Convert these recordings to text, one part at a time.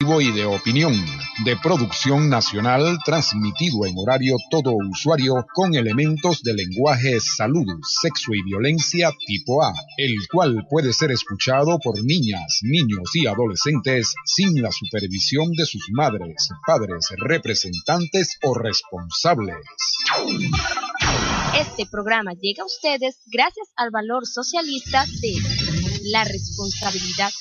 informativo y de opinión, de producción nacional, transmitido en horario todo usuario con elementos de lenguaje salud, sexo y violencia tipo A, el cual puede ser escuchado por niñas, niños y adolescentes sin la supervisión de sus madres, padres, representantes o responsables. Este programa llega a ustedes gracias al valor socialista de la responsabilidad.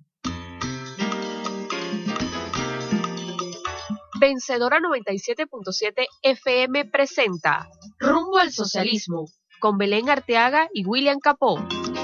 Vencedora 97.7 FM presenta Rumbo al Socialismo con Belén Arteaga y William Capó.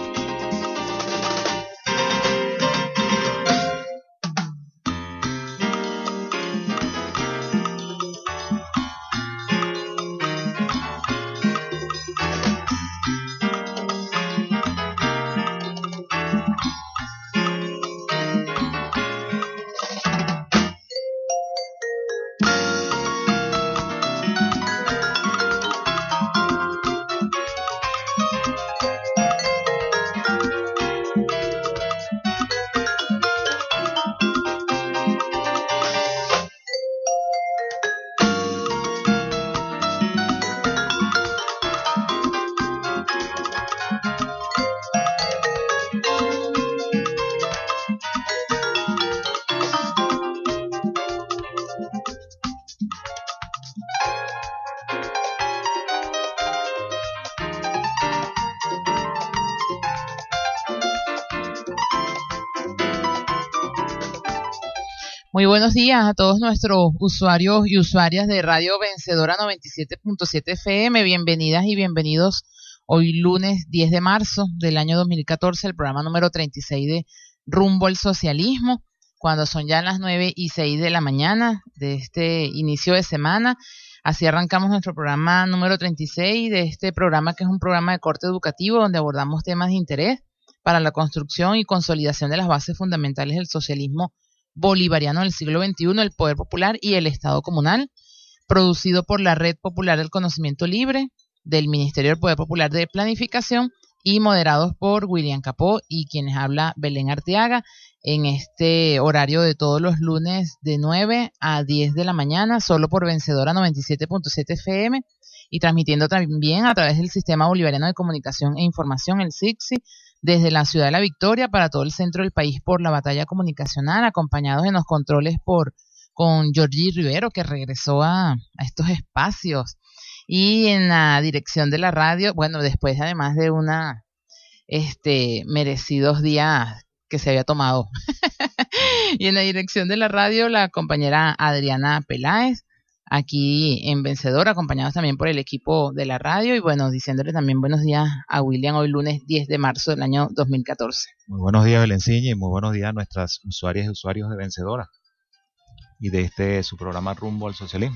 Muy buenos días a todos nuestros usuarios y usuarias de Radio Vencedora 97.7 FM. Bienvenidas y bienvenidos hoy lunes 10 de marzo del año 2014, el programa número 36 de Rumbo al Socialismo, cuando son ya las 9:06 de la mañana de este inicio de semana. Así arrancamos nuestro programa número 36 de este programa, que es un programa de corte educativo donde abordamos temas de interés para la construcción y consolidación de las bases fundamentales del socialismo bolivariano del siglo XXI, el poder popular y el Estado comunal, producido por la Red Popular del Conocimiento Libre del Ministerio del Poder Popular de Planificación y moderados por William Capó y quienes habla Belén Arteaga en este horario de todos los lunes de 9 a 10 de la mañana, solo por Vencedora 97.7 FM y transmitiendo también a través del Sistema Bolivariano de Comunicación e Información, el SICSI, desde la ciudad de La Victoria para todo el centro del país por la batalla comunicacional, acompañados en los controles con Georgie Rivero, que regresó a estos espacios, y en la dirección de la radio, bueno, después además de una merecidos días que se había tomado, y en la dirección de la radio la compañera Adriana Peláez, aquí en Vencedora, acompañados también por el equipo de la radio, y bueno, diciéndole también buenos días a William hoy lunes 10 de marzo del año 2014. Muy buenos días, Belenciña, y muy buenos días a nuestras usuarias y usuarios de Vencedora y de su programa Rumbo al Socialismo.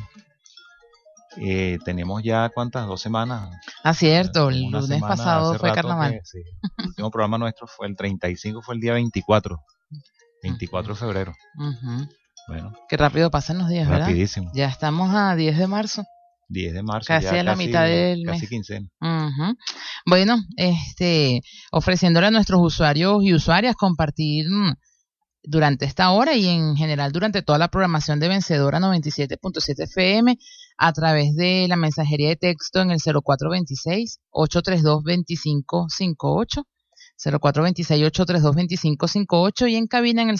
Tenemos ya, ¿cuántas? 2 semanas. Ah, cierto, el lunes pasado fue carnaval. Sí, el último programa nuestro fue el 35, fue el día 24 de febrero. Uh-huh. Bueno, qué rápido pasan los días, ¿verdad? Rapidísimo. Ya estamos a 10 de marzo. 10 de marzo. Casi a la mitad del mes. Casi quincena. Uh-huh. Bueno, ofreciéndole a nuestros usuarios y usuarias compartir durante esta hora y en general durante toda la programación de Vencedora 97.7 FM a través de la mensajería de texto en el 0426-832-2558, 0426-832-2558 y en cabina en el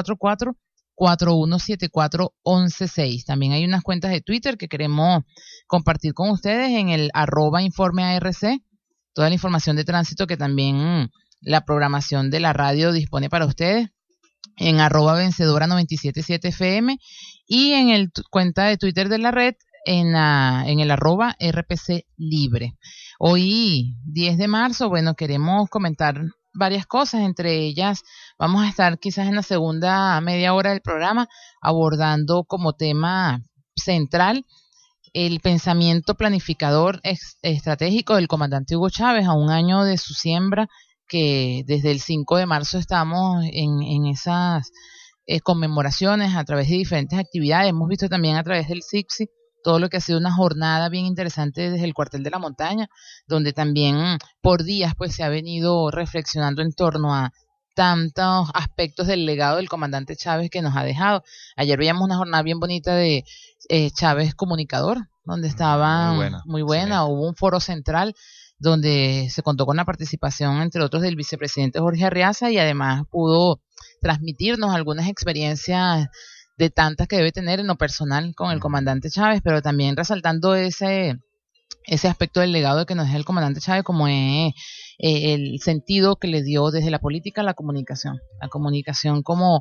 0244-4174-116. También hay unas cuentas de Twitter que queremos compartir con ustedes en el @informearc, toda la información de tránsito que también la programación de la radio dispone para ustedes, en @vencedora 977 FM y en el cuenta de Twitter de la red en el @RPC Libre. Hoy, 10 de marzo, bueno, queremos comentar varias cosas, entre ellas vamos a estar quizás en la segunda media hora del programa abordando como tema central el pensamiento planificador estratégico del comandante Hugo Chávez a un año de su siembra, que desde el 5 de marzo estamos en esas conmemoraciones a través de diferentes actividades. Hemos visto también a través del SICSI todo lo que ha sido una jornada bien interesante desde el cuartel de la montaña, donde también por días pues se ha venido reflexionando en torno a tantos aspectos del legado del comandante Chávez que nos ha dejado. Ayer veíamos una jornada bien bonita de Chávez Comunicador, donde estaba muy buena. Sí. Hubo un foro central donde se contó con la participación, entre otros, del vicepresidente Jorge Arriaza, y además pudo transmitirnos algunas experiencias de tantas que debe tener en lo personal con el comandante Chávez, pero también resaltando ese aspecto del legado que nos deja el comandante Chávez, como es el sentido que le dio desde la política a la comunicación como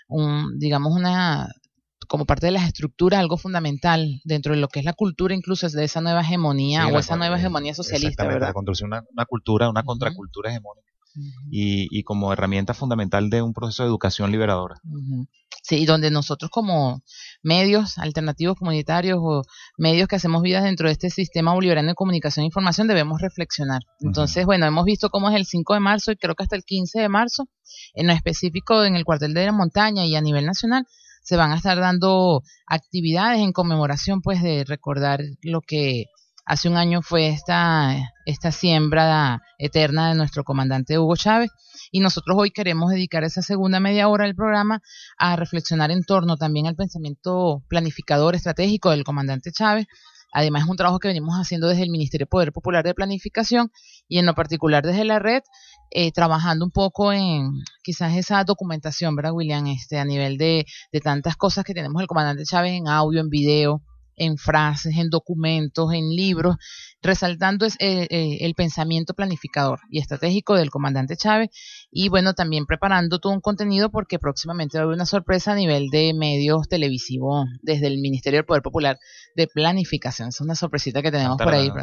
como parte de las estructuras, algo fundamental dentro de lo que es la cultura, incluso de esa nueva hegemonía, sí, o esa nueva hegemonía socialista, ¿verdad? La construcción de una cultura, una contracultura hegemónica. Y como herramienta fundamental de un proceso de educación liberadora. Sí, y donde nosotros como medios alternativos comunitarios o medios que hacemos vida dentro de este sistema bolivariano de comunicación e información debemos reflexionar. Entonces, bueno, hemos visto cómo es el 5 de marzo y creo que hasta el 15 de marzo, en lo específico en el cuartel de la montaña y a nivel nacional, se van a estar dando actividades en conmemoración, pues, de recordar lo que hace un año fue esta siembra eterna de nuestro comandante Hugo Chávez, y nosotros hoy queremos dedicar esa segunda media hora del programa a reflexionar en torno también al pensamiento planificador estratégico del comandante Chávez. Además, es un trabajo que venimos haciendo desde el Ministerio de Poder Popular de Planificación y en lo particular desde la red, trabajando un poco en quizás esa documentación, ¿verdad, William? A nivel de tantas cosas que tenemos el comandante Chávez en audio, en video, en frases, en documentos, en libros, resaltando el pensamiento planificador y estratégico del comandante Chávez, y bueno, también preparando todo un contenido porque próximamente va a haber una sorpresa a nivel de medios televisivos desde el Ministerio del Poder Popular de Planificación. Es una sorpresita que tenemos por ahí.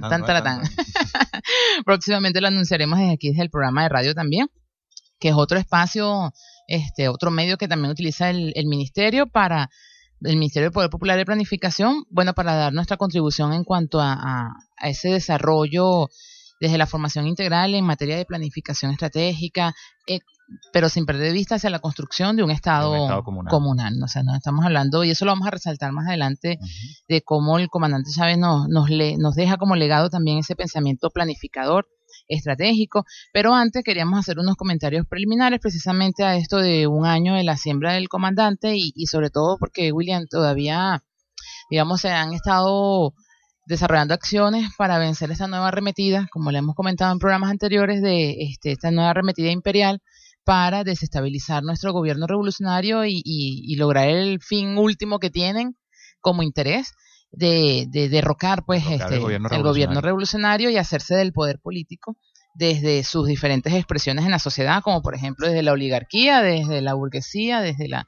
Próximamente lo anunciaremos desde aquí, desde el programa de radio también, que es otro espacio, otro medio que también utiliza el Ministerio del Ministerio del Poder Popular de Planificación, bueno, para dar nuestra contribución en cuanto a ese desarrollo desde la formación integral en materia de planificación estratégica, pero sin perder de vista hacia la construcción de un Estado comunal. O sea, nos estamos hablando, y eso lo vamos a resaltar más adelante, de cómo el comandante Chávez nos deja como legado también ese pensamiento planificador estratégico. Pero antes queríamos hacer unos comentarios preliminares precisamente a esto de un año de la siembra del comandante, y sobre todo porque, William, todavía, digamos, se han estado desarrollando acciones para vencer esta nueva arremetida, como le hemos comentado en programas anteriores, de esta nueva arremetida imperial para desestabilizar nuestro gobierno revolucionario y lograr el fin último que tienen como interés de derrocar, pues, el gobierno revolucionario y hacerse del poder político desde sus diferentes expresiones en la sociedad, como por ejemplo desde la oligarquía, desde la burguesía,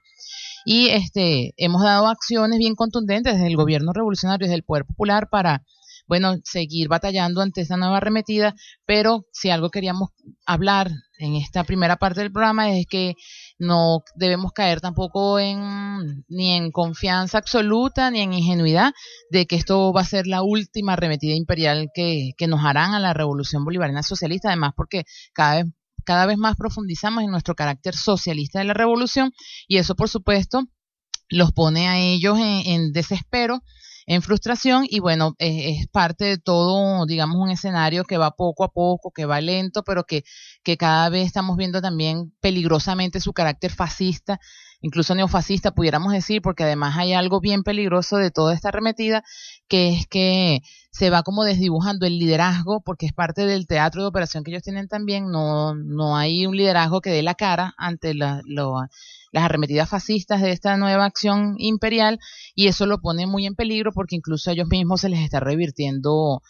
y hemos dado acciones bien contundentes desde el gobierno revolucionario, desde el poder popular, para, bueno, seguir batallando ante esta nueva arremetida. Pero si algo queríamos hablar en esta primera parte del programa es que no debemos caer tampoco ni en confianza absoluta ni en ingenuidad de que esto va a ser la última arremetida imperial que nos harán a la revolución bolivariana socialista, además porque cada vez más profundizamos en nuestro carácter socialista de la revolución, y eso, por supuesto, los pone a ellos en desespero, en frustración, y bueno, es parte de todo, digamos, un escenario que va poco a poco, que va lento, pero que cada vez estamos viendo también peligrosamente su carácter fascista, incluso neofascista, pudiéramos decir, porque además hay algo bien peligroso de toda esta arremetida, que es que se va como desdibujando el liderazgo, porque es parte del teatro de operación que ellos tienen también. No hay un liderazgo que dé la cara ante las arremetidas fascistas de esta nueva acción imperial, y eso lo pone muy en peligro porque incluso a ellos mismos se les está revirtiendo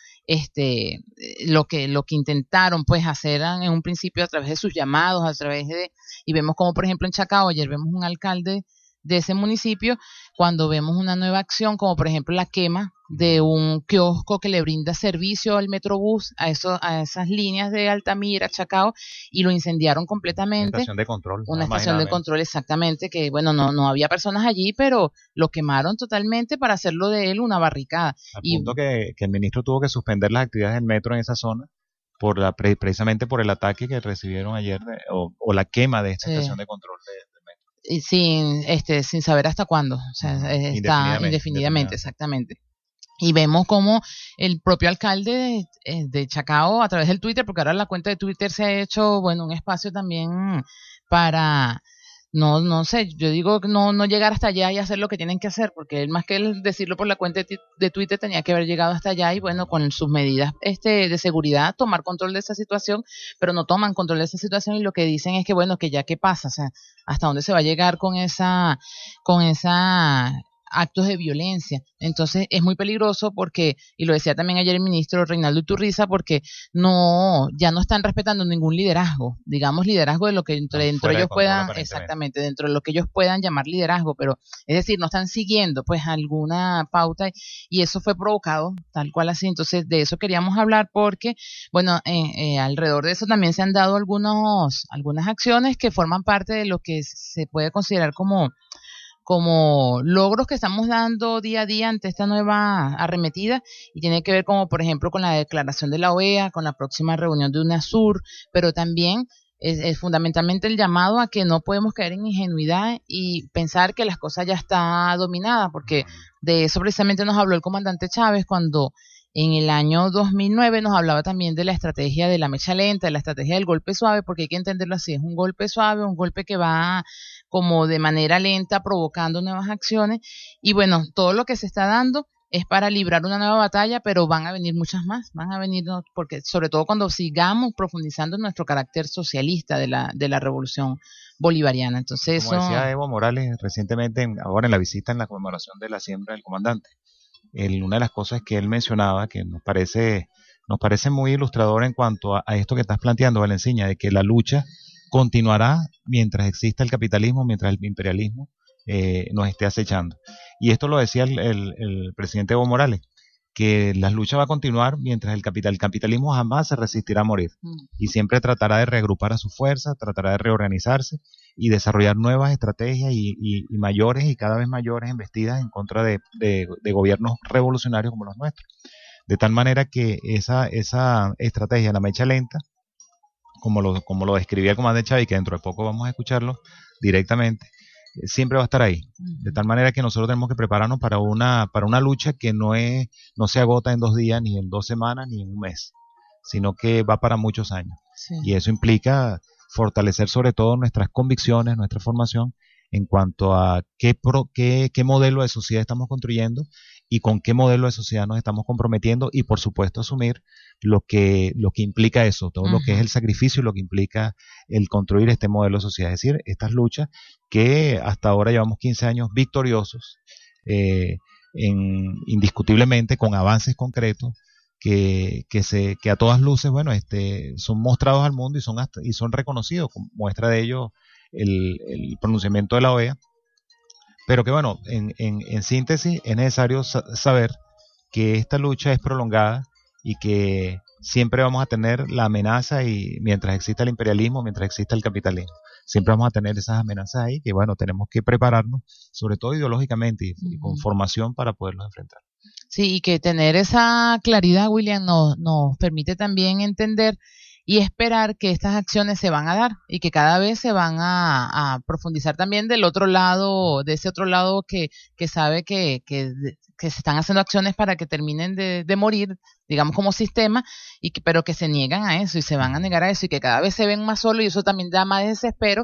lo que intentaron, pues, hacer en un principio a través de sus llamados, y vemos como, por ejemplo, en Chacao ayer vemos un alcalde de ese municipio, cuando vemos una nueva acción, como por ejemplo la quema de un kiosco que le brinda servicio al Metrobús, a esas líneas de Altamira, Chacao, y lo incendiaron completamente. Una estación de control, exactamente, que bueno, no había personas allí, pero lo quemaron totalmente para hacerlo de él una barricada. Al punto que el ministro tuvo que suspender las actividades del metro en esa zona, precisamente por el ataque que recibieron ayer, o la quema de esta estación de control del metro. Y sin saber hasta cuándo, o sea, está indefinidamente, exactamente. Y vemos como el propio alcalde de Chacao, a través del Twitter, porque ahora la cuenta de Twitter se ha hecho, bueno, un espacio también para no sé, yo digo no llegar hasta allá y hacer lo que tienen que hacer, porque él más que él decirlo por la cuenta de Twitter tenía que haber llegado hasta allá y bueno, con sus medidas de seguridad tomar control de esa situación, pero no toman control de esa situación y lo que dicen es que bueno, que ya qué pasa, o sea, hasta dónde se va a llegar con esa actos de violencia. Entonces es muy peligroso porque, y lo decía también ayer el ministro Reinaldo Iturriza, porque ya no están respetando ningún liderazgo, digamos liderazgo de lo que dentro ellos puedan, exactamente, dentro de lo que ellos puedan llamar liderazgo, pero es decir, no están siguiendo pues alguna pauta y eso fue provocado tal cual así. Entonces de eso queríamos hablar porque, bueno, alrededor de eso también se han dado algunas acciones que forman parte de lo que se puede considerar como logros que estamos dando día a día ante esta nueva arremetida y tiene que ver como por ejemplo con la declaración de la OEA, con la próxima reunión de UNASUR, pero también es fundamentalmente el llamado a que no podemos caer en ingenuidad y pensar que las cosas ya están dominadas, porque de eso precisamente nos habló el comandante Chávez cuando en el año 2009 nos hablaba también de la estrategia de la mecha lenta, de la estrategia del golpe suave, porque hay que entenderlo así, es un golpe suave, un golpe que va como de manera lenta provocando nuevas acciones y bueno, todo lo que se está dando es para librar una nueva batalla, pero van a venir muchas más, van a venir porque sobre todo cuando sigamos profundizando en nuestro carácter socialista de la revolución bolivariana. Entonces como decía Evo Morales recientemente, ahora en la visita en la conmemoración de la siembra del comandante, una de las cosas que él mencionaba, que nos parece muy ilustrador en cuanto a esto que estás planteando, Valenciña, de que la lucha continuará mientras exista el capitalismo, mientras el imperialismo nos esté acechando. Y esto lo decía el presidente Evo Morales, que la lucha va a continuar mientras el capitalismo jamás se resistirá a morir y siempre tratará de reagrupar a su fuerza, tratará de reorganizarse y desarrollar nuevas estrategias y mayores y cada vez mayores embestidas en contra de gobiernos revolucionarios como los nuestros. De tal manera que esa estrategia, la mecha lenta, como lo describía el comandante Chávez, que dentro de poco vamos a escucharlo directamente, siempre va a estar ahí. De tal manera que nosotros tenemos que prepararnos para una lucha que no se agota en 2 días, ni en 2 semanas, ni en un mes, sino que va para muchos años. Sí. Y eso implica fortalecer sobre todo nuestras convicciones, nuestra formación en cuanto a qué modelo de sociedad estamos construyendo y con qué modelo de sociedad nos estamos comprometiendo y por supuesto asumir lo que implica eso, todo lo que es el sacrificio y lo que implica el construir este modelo de sociedad, es decir, estas luchas que hasta ahora llevamos 15 años victoriosos, indiscutiblemente con avances concretos que a todas luces, bueno, son mostrados al mundo y son reconocidos, como muestra de ello el pronunciamiento de la OEA, pero que bueno, en síntesis es necesario saber que esta lucha es prolongada y que siempre vamos a tener la amenaza y mientras exista el imperialismo, mientras exista el capitalismo, siempre vamos a tener esas amenazas ahí que bueno, tenemos que prepararnos, sobre todo ideológicamente y con formación para poderlos enfrentar. Sí, y que tener esa claridad, William, nos permite también entender y esperar que estas acciones se van a dar y que cada vez se van a profundizar también del otro lado, de ese otro lado que sabe que se están haciendo acciones para que terminen de morir, digamos como sistema, pero que se niegan a eso y se van a negar a eso y que cada vez se ven más solos y eso también da más desespero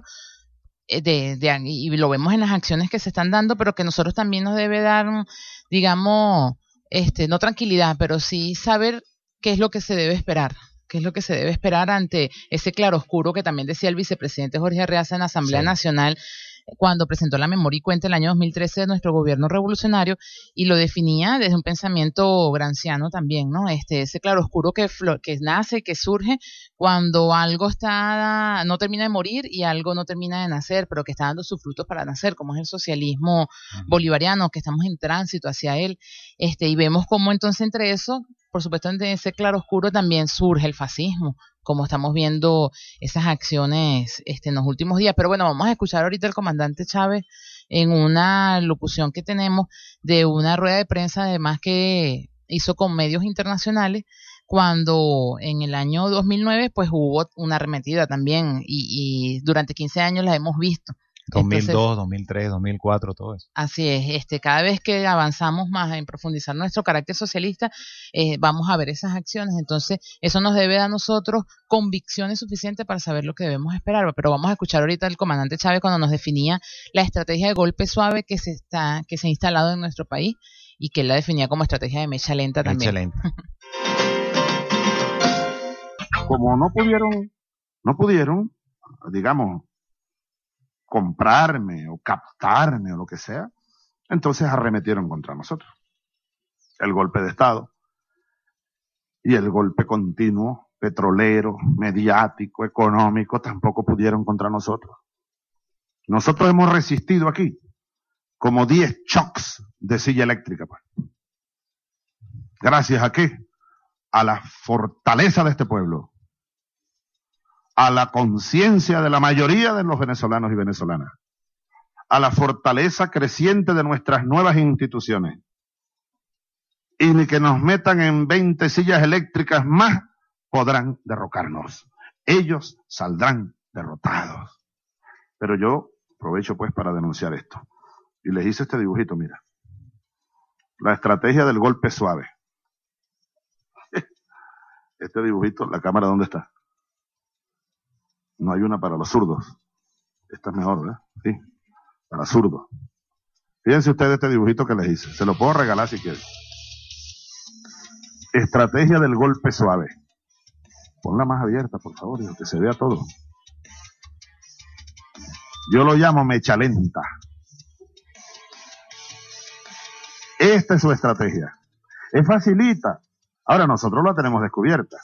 y lo vemos en las acciones que se están dando, pero que nosotros también nos debe dar, digamos, no tranquilidad, pero sí saber qué es lo que se debe esperar. ¿Qué es lo que se debe esperar ante ese claroscuro que también decía el vicepresidente Jorge Arreaza en la Asamblea Nacional cuando presentó la memoria y cuenta el año 2013 de nuestro gobierno revolucionario y lo definía desde un pensamiento granciano también, ¿no? Ese claroscuro que nace, que surge cuando algo no termina de morir y algo no termina de nacer, pero que está dando sus frutos para nacer, como es el socialismo bolivariano, que estamos en tránsito hacia él, y vemos cómo entonces entre eso, por supuesto, en ese claroscuro también surge el fascismo, como estamos viendo esas acciones en los últimos días. Pero bueno, vamos a escuchar ahorita al comandante Chávez en una locución que tenemos de una rueda de prensa, además que hizo con medios internacionales, cuando en el año 2009 pues hubo una arremetida también y durante 15 años la hemos visto. 2002, Entonces, 2003, 2004, todo eso. así es, cada vez que avanzamos más en profundizar nuestro carácter socialista, vamos a ver esas acciones. Entonces, eso nos debe a nosotros convicciones suficientes para saber lo que debemos esperar. Pero vamos a escuchar ahorita al comandante Chávez cuando nos definía la estrategia de golpe suave que se ha instalado en nuestro país y que él la definía como estrategia de mecha lenta también. Excelente. Como no pudieron, digamos, comprarme o captarme o lo que sea, entonces arremetieron contra nosotros. El golpe de Estado y el golpe continuo, petrolero, mediático, económico, tampoco pudieron contra nosotros. Nosotros hemos resistido aquí como 10 shocks de silla eléctrica. Pues. ¿Gracias a qué? A la fortaleza de este pueblo, a la conciencia de la mayoría de los venezolanos y venezolanas, a la fortaleza creciente de nuestras nuevas instituciones. Y ni que nos metan en 20 sillas eléctricas más, podrán derrocarnos. Ellos saldrán derrotados. Pero yo aprovecho pues para denunciar esto. Y les hice este dibujito, mira. La estrategia del golpe suave. Este dibujito, ¿la cámara dónde está? No hay una para los zurdos. Esta es mejor, ¿verdad? Sí, para zurdos. Fíjense ustedes este dibujito que les hice. Se lo puedo regalar si quieren. Estrategia del golpe suave. Ponla más abierta, por favor, y que se vea todo. Yo lo llamo mecha lenta. Esta es su estrategia. Es facilita. Ahora nosotros la tenemos descubierta.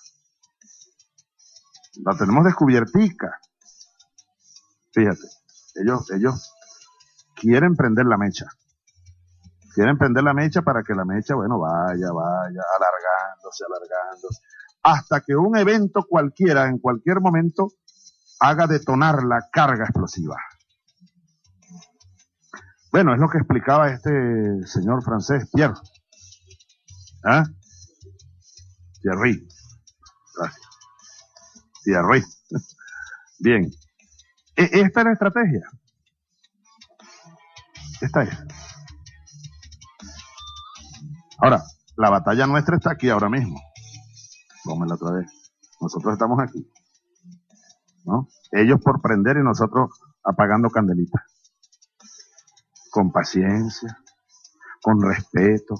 La tenemos descubiertica. Fíjate, ellos quieren prender la mecha. Quieren prender la mecha para que la mecha, bueno, vaya, alargándose, hasta que un evento cualquiera, en cualquier momento, haga detonar la carga explosiva. Bueno, es lo que explicaba este señor francés, Pierre. ¿Ah? Thierry. Gracias. Thierry. Bien. Esta es la estrategia. Esta es. Ahora, la batalla nuestra está aquí ahora mismo. Pónmela otra vez. Nosotros estamos aquí, ¿no? Ellos por prender y nosotros apagando candelitas. Con paciencia, con respeto.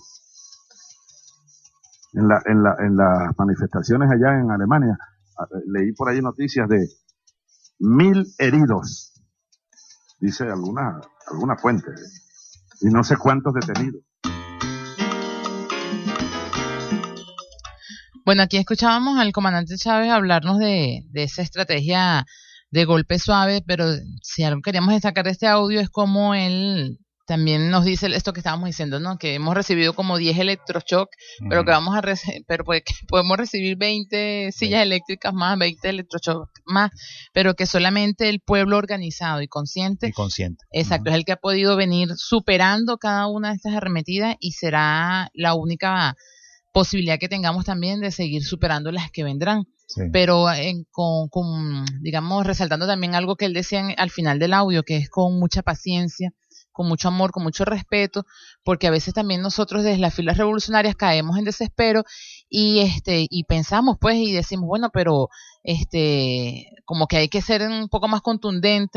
En las manifestaciones allá en Alemania, leí por ahí noticias de 1.000 heridos, dice alguna fuente, y no sé cuántos detenidos. Bueno, aquí escuchábamos al comandante Chávez hablarnos de esa estrategia de golpe suave, pero si algo queríamos destacar de este audio es como él también nos dice esto que estábamos diciendo, ¿no? Que hemos recibido como 10 electroshock, pero que podemos recibir 20 sillas eléctricas más, 20 electroshock más, pero que solamente el pueblo organizado y consciente. Exacto, es el que ha podido venir superando cada una de estas arremetidas y será la única posibilidad que tengamos también de seguir superando las que vendrán. Sí. Pero digamos, resaltando también algo que él decía al final del audio, que es con mucha paciencia, con mucho amor, con mucho respeto, porque a veces también nosotros desde las filas revolucionarias caemos en desespero y pensamos pues y decimos, bueno, pero como que hay que ser un poco más contundente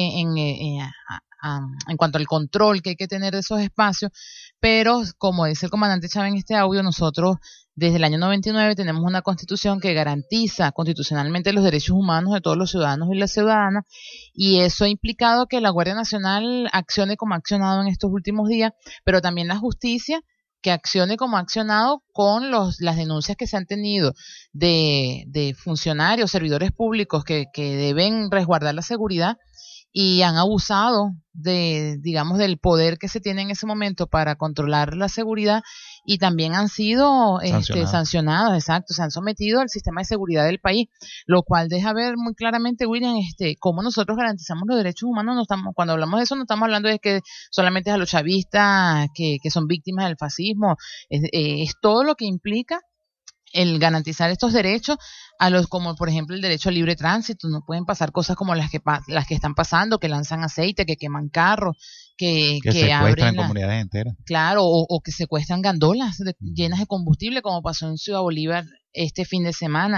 en cuanto al control que hay que tener de esos espacios, pero como dice el comandante Chávez en este audio, nosotros desde el año 99 tenemos una constitución que garantiza constitucionalmente los derechos humanos de todos los ciudadanos y las ciudadanas, y eso ha implicado que la Guardia Nacional accione como ha accionado en estos últimos días, pero también la justicia que accione como ha accionado con las denuncias que se han tenido de funcionarios, servidores públicos que deben resguardar la seguridad y han abusado digamos, del poder que se tiene en ese momento para controlar la seguridad y también han sido sancionados, exacto, se han sometido al sistema de seguridad del país, lo cual deja ver muy claramente, William, cómo nosotros garantizamos los derechos humanos. Cuando hablamos de eso no estamos hablando de que solamente es a los chavistas que son víctimas del fascismo, es todo lo que implica el garantizar estos derechos como por ejemplo el derecho al libre tránsito. No pueden pasar cosas como las que están pasando, que lanzan aceite, que queman carros, que secuestran comunidades enteras. Claro, o que secuestran gandolas llenas de combustible, como pasó en Ciudad Bolívar este fin de semana.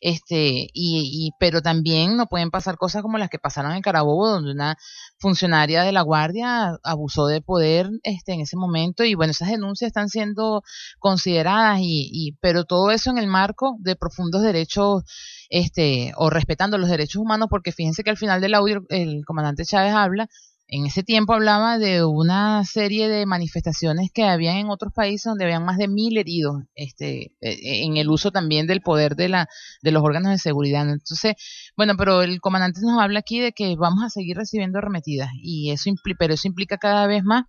Pero también no pueden pasar cosas como las que pasaron en Carabobo, donde una funcionaria de la Guardia abusó de poder en ese momento, y bueno, esas denuncias están siendo consideradas, pero todo eso en el marco de profundos derechos, o respetando los derechos humanos, porque fíjense que al final del audio el comandante Chávez en ese tiempo hablaba de una serie de manifestaciones que habían en otros países donde habían más de 1.000 heridos, en el uso también del poder de los órganos de seguridad. Entonces, bueno, pero el comandante nos habla aquí de que vamos a seguir recibiendo arremetidas, y eso implica cada vez más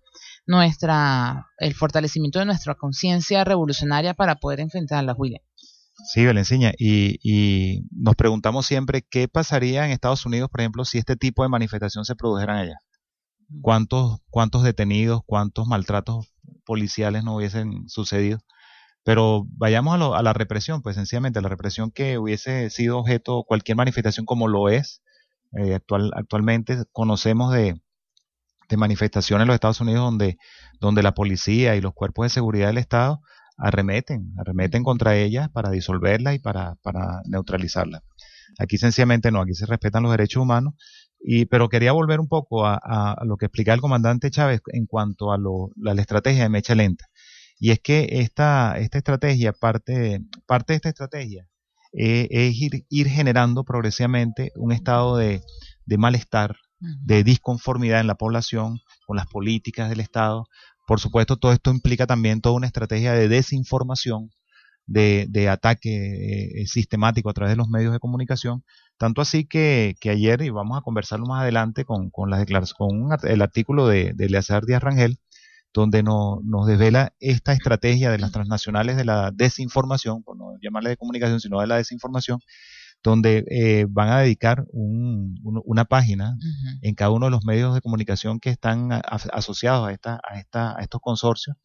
el fortalecimiento de nuestra conciencia revolucionaria para poder enfrentarlas, William. Sí, Belenciña, y nos preguntamos siempre qué pasaría en Estados Unidos, por ejemplo, si este tipo de manifestación se produjeran allá. ¿Cuántos detenidos, cuántos maltratos policiales no hubiesen sucedido? Pero vayamos a la represión, pues sencillamente la represión que hubiese sido objeto cualquier manifestación, como lo es actualmente. Conocemos de manifestaciones en los Estados Unidos donde la policía y los cuerpos de seguridad del Estado arremeten contra ellas para disolverlas y para neutralizarlas. Aquí sencillamente no, aquí se respetan los derechos humanos. Pero quería volver un poco a lo que explicaba el comandante Chávez en cuanto a la estrategia de mecha lenta. Y es que esta estrategia, parte de esta estrategia, es ir generando progresivamente un estado de malestar, de disconformidad en la población con las políticas del Estado. Por supuesto, todo esto implica también toda una estrategia de desinformación, de ataque sistemático a través de los medios de comunicación, tanto así que ayer, y vamos a conversarlo más adelante con las declaraciones, el artículo de Eleazar Díaz Rangel, donde nos desvela esta estrategia de las transnacionales de la desinformación, por no llamarle de comunicación, sino de la desinformación, donde van a dedicar una página en cada uno de los medios de comunicación que están asociados a estos consorcios,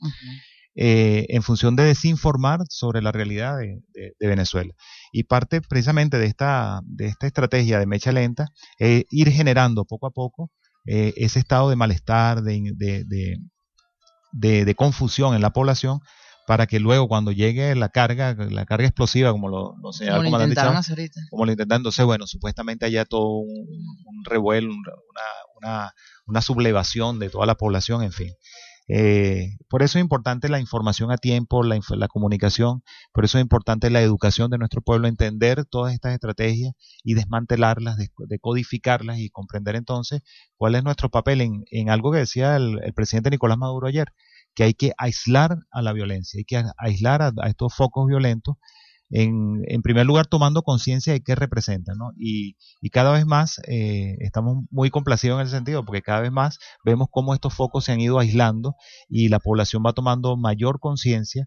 en función de desinformar sobre la realidad de Venezuela. Y parte precisamente de esta estrategia de mecha lenta, ir generando poco a poco ese estado de malestar, de confusión en la población, para que luego cuando llegue la carga explosiva, como lo señaló el comandante Chávez, como lo intentaron, entonces, bueno, supuestamente haya todo un revuelo, una sublevación de toda la población, en fin. Por eso es importante la información a tiempo, la comunicación, por eso es importante la educación de nuestro pueblo, entender todas estas estrategias y desmantelarlas, decodificarlas y comprender entonces cuál es nuestro papel en algo que decía el presidente Nicolás Maduro ayer, que hay que aislar a la violencia, hay que aislar a estos focos violentos, en primer lugar tomando conciencia de qué representan, ¿no? Y cada vez más estamos muy complacidos en ese sentido, porque cada vez más vemos cómo estos focos se han ido aislando y la población va tomando mayor conciencia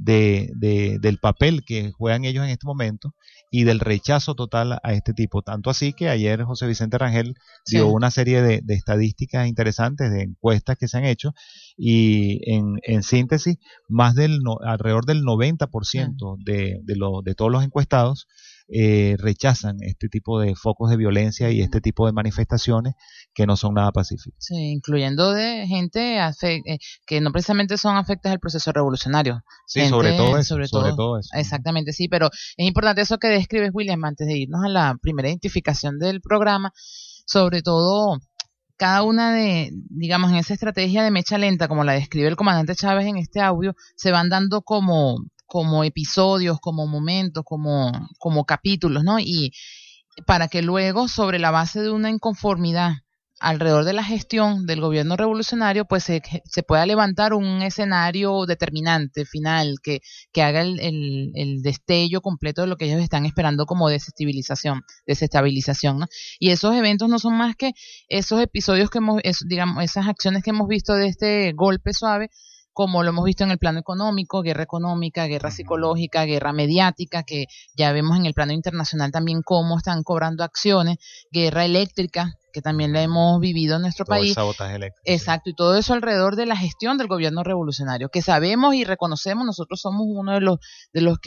del papel que juegan ellos en este momento y del rechazo total a este tipo. Tanto así que ayer José Vicente Rangel dio una serie de estadísticas interesantes, de encuestas que se han hecho, y en síntesis, alrededor del 90% de todos los encuestados rechazan este tipo de focos de violencia y este tipo de manifestaciones que no son nada pacíficas. Sí, incluyendo de gente que no precisamente son afectas al proceso revolucionario. Sí, gente, sobre todo eso. Exactamente, sí, pero es importante eso que describes, William, antes de irnos a la primera identificación del programa, sobre todo cada una digamos, en esa estrategia de mecha lenta, como la describe el comandante Chávez en este audio, se van dando como episodios, como momentos, como capítulos, ¿no? Y para que luego, sobre la base de una inconformidad alrededor de la gestión del gobierno revolucionario, pues se pueda levantar un escenario determinante, final, que haga el destello completo de lo que ellos están esperando como desestabilización, ¿no? Y esos eventos no son más que esos episodios digamos, esas acciones que hemos visto de este golpe suave, como lo hemos visto en el plano económico, guerra económica, guerra psicológica, guerra mediática, que ya vemos en el plano internacional también cómo están cobrando acciones, guerra eléctrica, que también la hemos vivido en nuestro país. El sabotaje eléctrico. Exacto, y todo eso alrededor de la gestión del gobierno revolucionario, que sabemos y reconocemos, nosotros somos uno de los que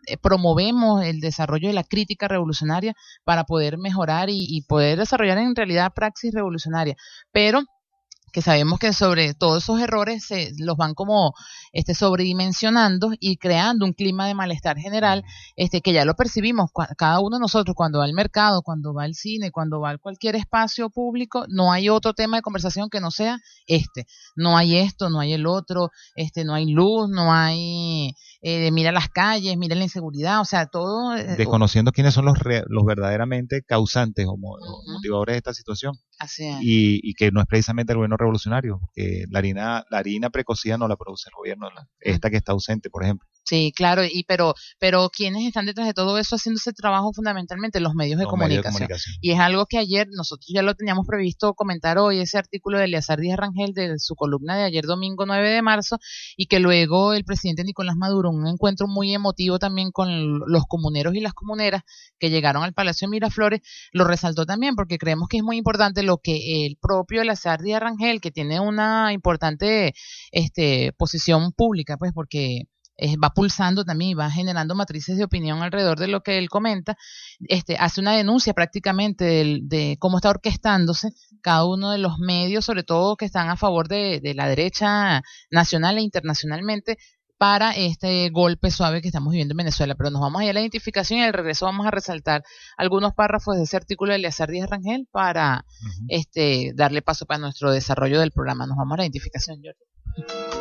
promovemos el desarrollo de la crítica revolucionaria para poder mejorar y poder desarrollar en realidad praxis revolucionaria, pero que sabemos que sobre todos esos errores se los van como sobredimensionando y creando un clima de malestar general, que ya lo percibimos cada uno de nosotros cuando va al mercado, cuando va al cine, cuando va a cualquier espacio público. No hay otro tema de conversación que no sea no hay esto, no hay el otro, no hay luz, no hay mira las calles, mira la inseguridad, o sea, todo desconociendo quiénes son los verdaderamente causantes o motivadores de esta situación. Así es. Y que no es precisamente el gobierno revolucionario, porque la harina precocida no la produce el gobierno, esta que está ausente, por ejemplo. Sí, claro, pero ¿quiénes están detrás de todo eso haciendo ese trabajo? Fundamentalmente los medios de comunicación. Y es algo que ayer nosotros ya lo teníamos previsto comentar hoy, ese artículo de Eleazar Díaz Rangel de su columna de ayer domingo 9 de marzo, y que luego el presidente Nicolás Maduro, un encuentro muy emotivo también con los comuneros y las comuneras que llegaron al Palacio de Miraflores, lo resaltó también porque creemos que es muy importante lo que el propio Eleazar Díaz Rangel, que tiene una importante posición pública, pues porque va pulsando también y va generando matrices de opinión alrededor de lo que él comenta, hace una denuncia prácticamente de cómo está orquestándose cada uno de los medios, sobre todo que están a favor de la derecha nacional e internacionalmente, para este golpe suave que estamos viviendo en Venezuela. Pero nos vamos a ir a la identificación y al regreso vamos a resaltar algunos párrafos de ese artículo de Eleazar Díaz Rangel para darle paso para nuestro desarrollo del programa. Nos vamos a la identificación, Jordi.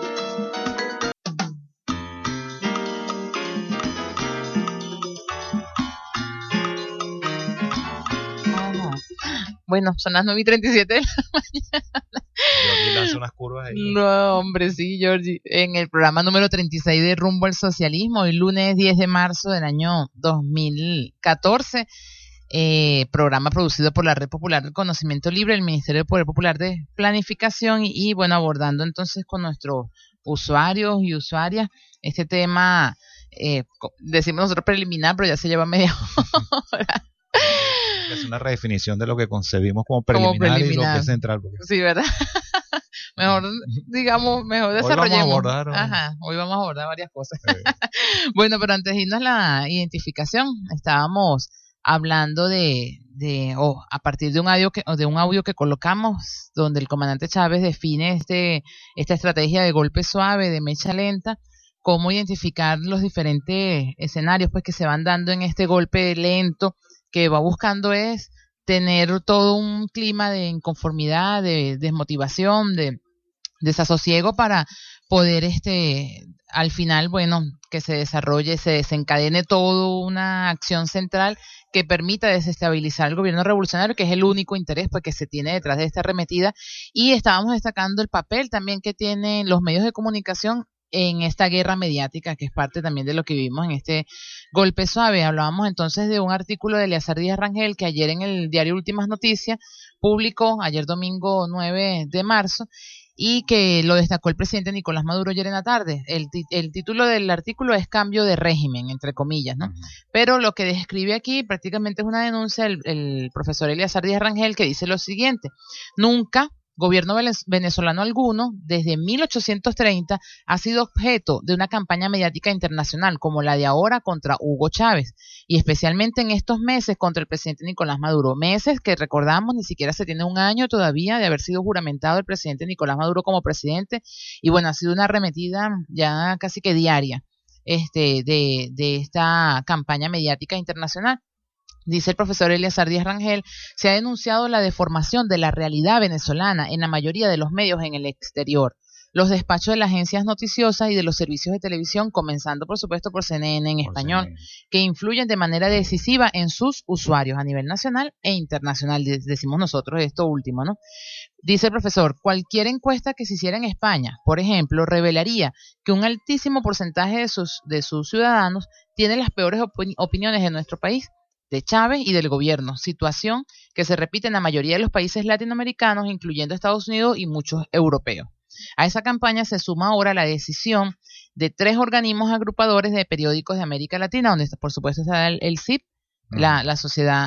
Bueno, son las 9:37 de la mañana. Georgie lanza unas curvas ahí. No, hombre, sí, Georgie. En el programa número 36 de Rumbo al Socialismo, hoy lunes 10 de marzo del año 2014, programa producido por la Red Popular del Conocimiento Libre, el Ministerio del Poder Popular de Planificación, y bueno, abordando entonces con nuestros usuarios y usuarias este tema, decimos nosotros preliminar, pero ya se lleva media hora. Es una redefinición de lo que concebimos como preliminar y lo que es central. Porque... Sí, ¿verdad? Mejor, digamos, mejor desarrollemos. Hoy vamos a abordar varias cosas. Bueno, pero antes de irnos a la identificación, estábamos hablando a partir de un audio que colocamos, donde el comandante Chávez define esta estrategia de golpe suave, de mecha lenta, cómo identificar los diferentes escenarios pues que se van dando en este golpe lento, que va buscando es tener todo un clima de inconformidad, de desmotivación, de desasosiego para poder al final, bueno, que se desarrolle, se desencadene toda una acción central que permita desestabilizar el gobierno revolucionario, que es el único interés pues que se tiene detrás de esta arremetida. Y estábamos destacando el papel también que tienen los medios de comunicación en esta guerra mediática, que es parte también de lo que vivimos en este golpe suave. Hablábamos entonces de un artículo de Eleazar Díaz Rangel que ayer en el diario Últimas Noticias publicó, ayer domingo 9 de marzo, y que lo destacó el presidente Nicolás Maduro ayer en la tarde. El título del artículo es Cambio de régimen, entre comillas, ¿no? Pero lo que describe aquí prácticamente es una denuncia del profesor Eleazar Díaz Rangel, que dice lo siguiente: nunca gobierno venezolano alguno, desde 1830, ha sido objeto de una campaña mediática internacional como la de ahora contra Hugo Chávez, y especialmente en estos meses contra el presidente Nicolás Maduro. Meses que recordamos, ni siquiera se tiene un año todavía de haber sido juramentado el presidente Nicolás Maduro como presidente, y bueno, ha sido una arremetida ya casi que diaria de esta campaña mediática internacional. Dice el profesor Eleazar Díaz Rangel, se ha denunciado la deformación de la realidad venezolana en la mayoría de los medios en el exterior, los despachos de las agencias noticiosas y de los servicios de televisión, comenzando por supuesto por CNN en español, que influyen de manera decisiva en sus usuarios a nivel nacional e internacional. Decimos nosotros esto último, ¿no? Dice el profesor, cualquier encuesta que se hiciera en España, por ejemplo, revelaría que un altísimo porcentaje de sus ciudadanos tiene las peores opiniones de nuestro país, de Chávez y del gobierno, situación que se repite en la mayoría de los países latinoamericanos, incluyendo Estados Unidos y muchos europeos. A esa campaña se suma ahora la decisión de 3 organismos agrupadores de periódicos de América Latina, donde por supuesto está el CIP, la Sociedad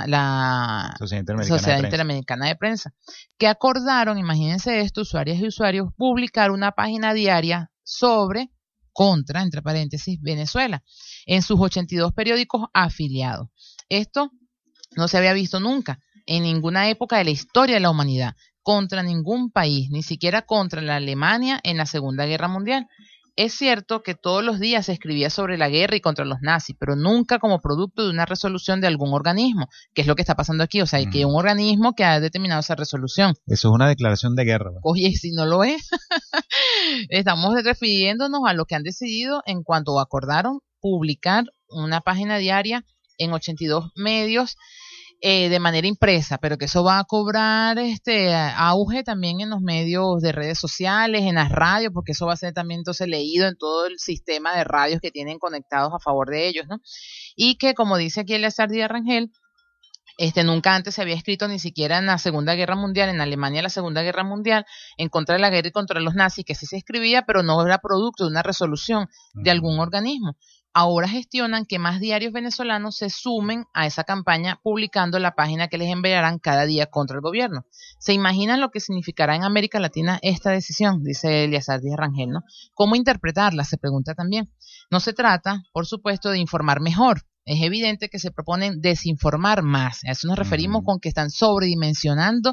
Interamericana de Prensa, que acordaron, imagínense esto, usuarias y usuarios, publicar una página diaria sobre contra, entre paréntesis, Venezuela, en sus 82 periódicos afiliados. Esto no se había visto nunca en ninguna época de la historia de la humanidad, contra ningún país, ni siquiera contra la Alemania en la Segunda Guerra Mundial. Es cierto que todos los días se escribía sobre la guerra y contra los nazis, pero nunca como producto de una resolución de algún organismo, que es lo que está pasando aquí, o sea, que un organismo que ha determinado esa resolución. Eso es una declaración de guerra. Oye, si no lo es, estamos refiriéndonos a lo que han decidido en cuanto acordaron publicar una página diaria en 82 medios de manera impresa, pero que eso va a cobrar auge también en los medios de redes sociales, en las radios, porque eso va a ser también entonces leído en todo el sistema de radios que tienen conectados a favor de ellos, ¿no? Y que, como dice aquí Eleazar Díaz Rangel, nunca antes se había escrito ni siquiera en la Segunda Guerra Mundial, en Alemania la Segunda Guerra Mundial, en contra de la guerra y contra los nazis, que sí se escribía, pero no era producto de una resolución de algún organismo. Ahora gestionan que más diarios venezolanos se sumen a esa campaña publicando la página que les enviarán cada día contra el gobierno. ¿Se imaginan lo que significará en América Latina esta decisión? Dice Eleazar Díaz Rangel, ¿no? ¿Cómo interpretarla? Se pregunta también. No se trata, por supuesto, de informar mejor. Es evidente que se proponen desinformar más. A eso nos referimos con que están sobredimensionando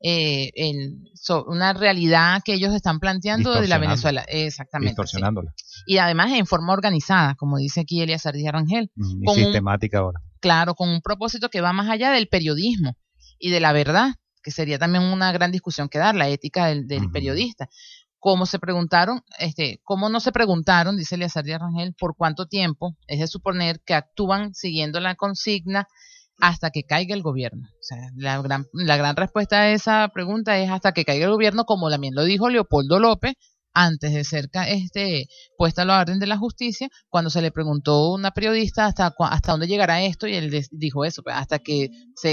una realidad que ellos están planteando de la Venezuela. Exactamente. Distorsionándola. Sí. Y además en forma organizada, como dice aquí Eleazar Díaz Rangel. Y sistemática ahora. Claro, con un propósito que va más allá del periodismo y de la verdad, que sería también una gran discusión que dar, la ética del periodista. Como se preguntaron, cómo no se preguntaron, dice Eleazar Díaz Rangel, por cuánto tiempo, es de suponer que actúan siguiendo la consigna hasta que caiga el gobierno. O sea, la gran respuesta a esa pregunta es hasta que caiga el gobierno, como también lo dijo Leopoldo López, antes de ser puesta a la orden de la justicia, cuando se le preguntó a una periodista hasta dónde llegará esto, y él dijo eso, pues, hasta que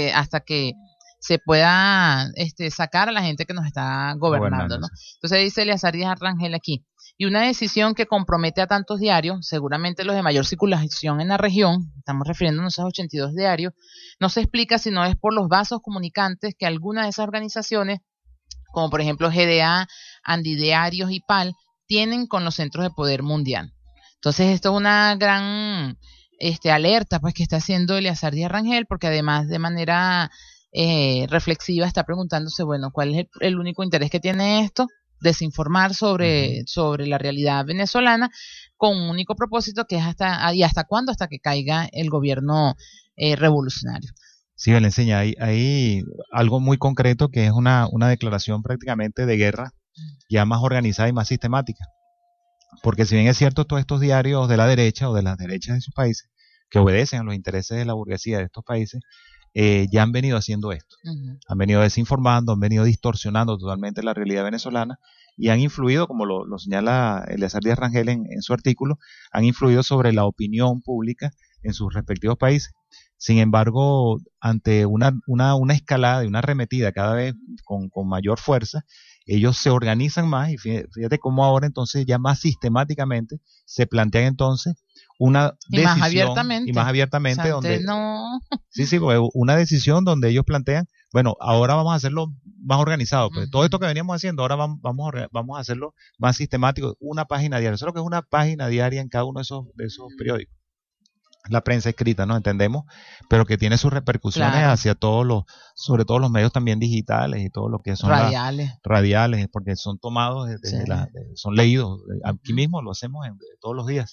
se pueda sacar a la gente que nos está gobernando, ¿no? Entonces dice Eleazar Díaz Rangel aquí, y una decisión que compromete a tantos diarios, seguramente los de mayor circulación en la región, estamos refiriéndonos a 82 diarios, no se explica si no es por los vasos comunicantes que algunas de esas organizaciones, como por ejemplo GDA, Andidiarios y PAL, tienen con los centros de poder mundial. Entonces esto es una gran alerta pues que está haciendo Eleazar Díaz Rangel, porque además de manera reflexiva está preguntándose, bueno, ¿cuál es el único interés que tiene esto? Desinformar sobre la realidad venezolana, con un único propósito que es hasta cuándo, hasta que caiga el gobierno revolucionario. Sí, le enseña, hay algo muy concreto que es una declaración prácticamente de guerra, ya más organizada y más sistemática. Porque si bien es cierto, todos estos diarios de la derecha o de las derechas de sus países, que obedecen a los intereses de la burguesía de estos países, ya han venido haciendo esto. Han venido desinformando, han venido distorsionando totalmente la realidad venezolana y han influido, como lo señala Eleazar Díaz Rangel en su artículo, han influido sobre la opinión pública en sus respectivos países. Sin embargo, ante una escalada y una arremetida cada vez con mayor fuerza, ellos se organizan más y fíjate cómo ahora entonces ya más sistemáticamente se plantean entonces una decisión y más abiertamente, o sea, donde no. Sí, una decisión donde ellos plantean, bueno, ahora vamos a hacerlo más organizado, pues todo esto que veníamos haciendo ahora vamos a hacerlo más sistemático, una página diaria, solo que es una página diaria en cada uno de esos periódicos. La prensa escrita, ¿no? Entendemos, pero que tiene sus repercusiones hacia sobre todo los medios también digitales y todo lo que son radiales, porque son tomados, son leídos. Aquí mismo lo hacemos todos los días,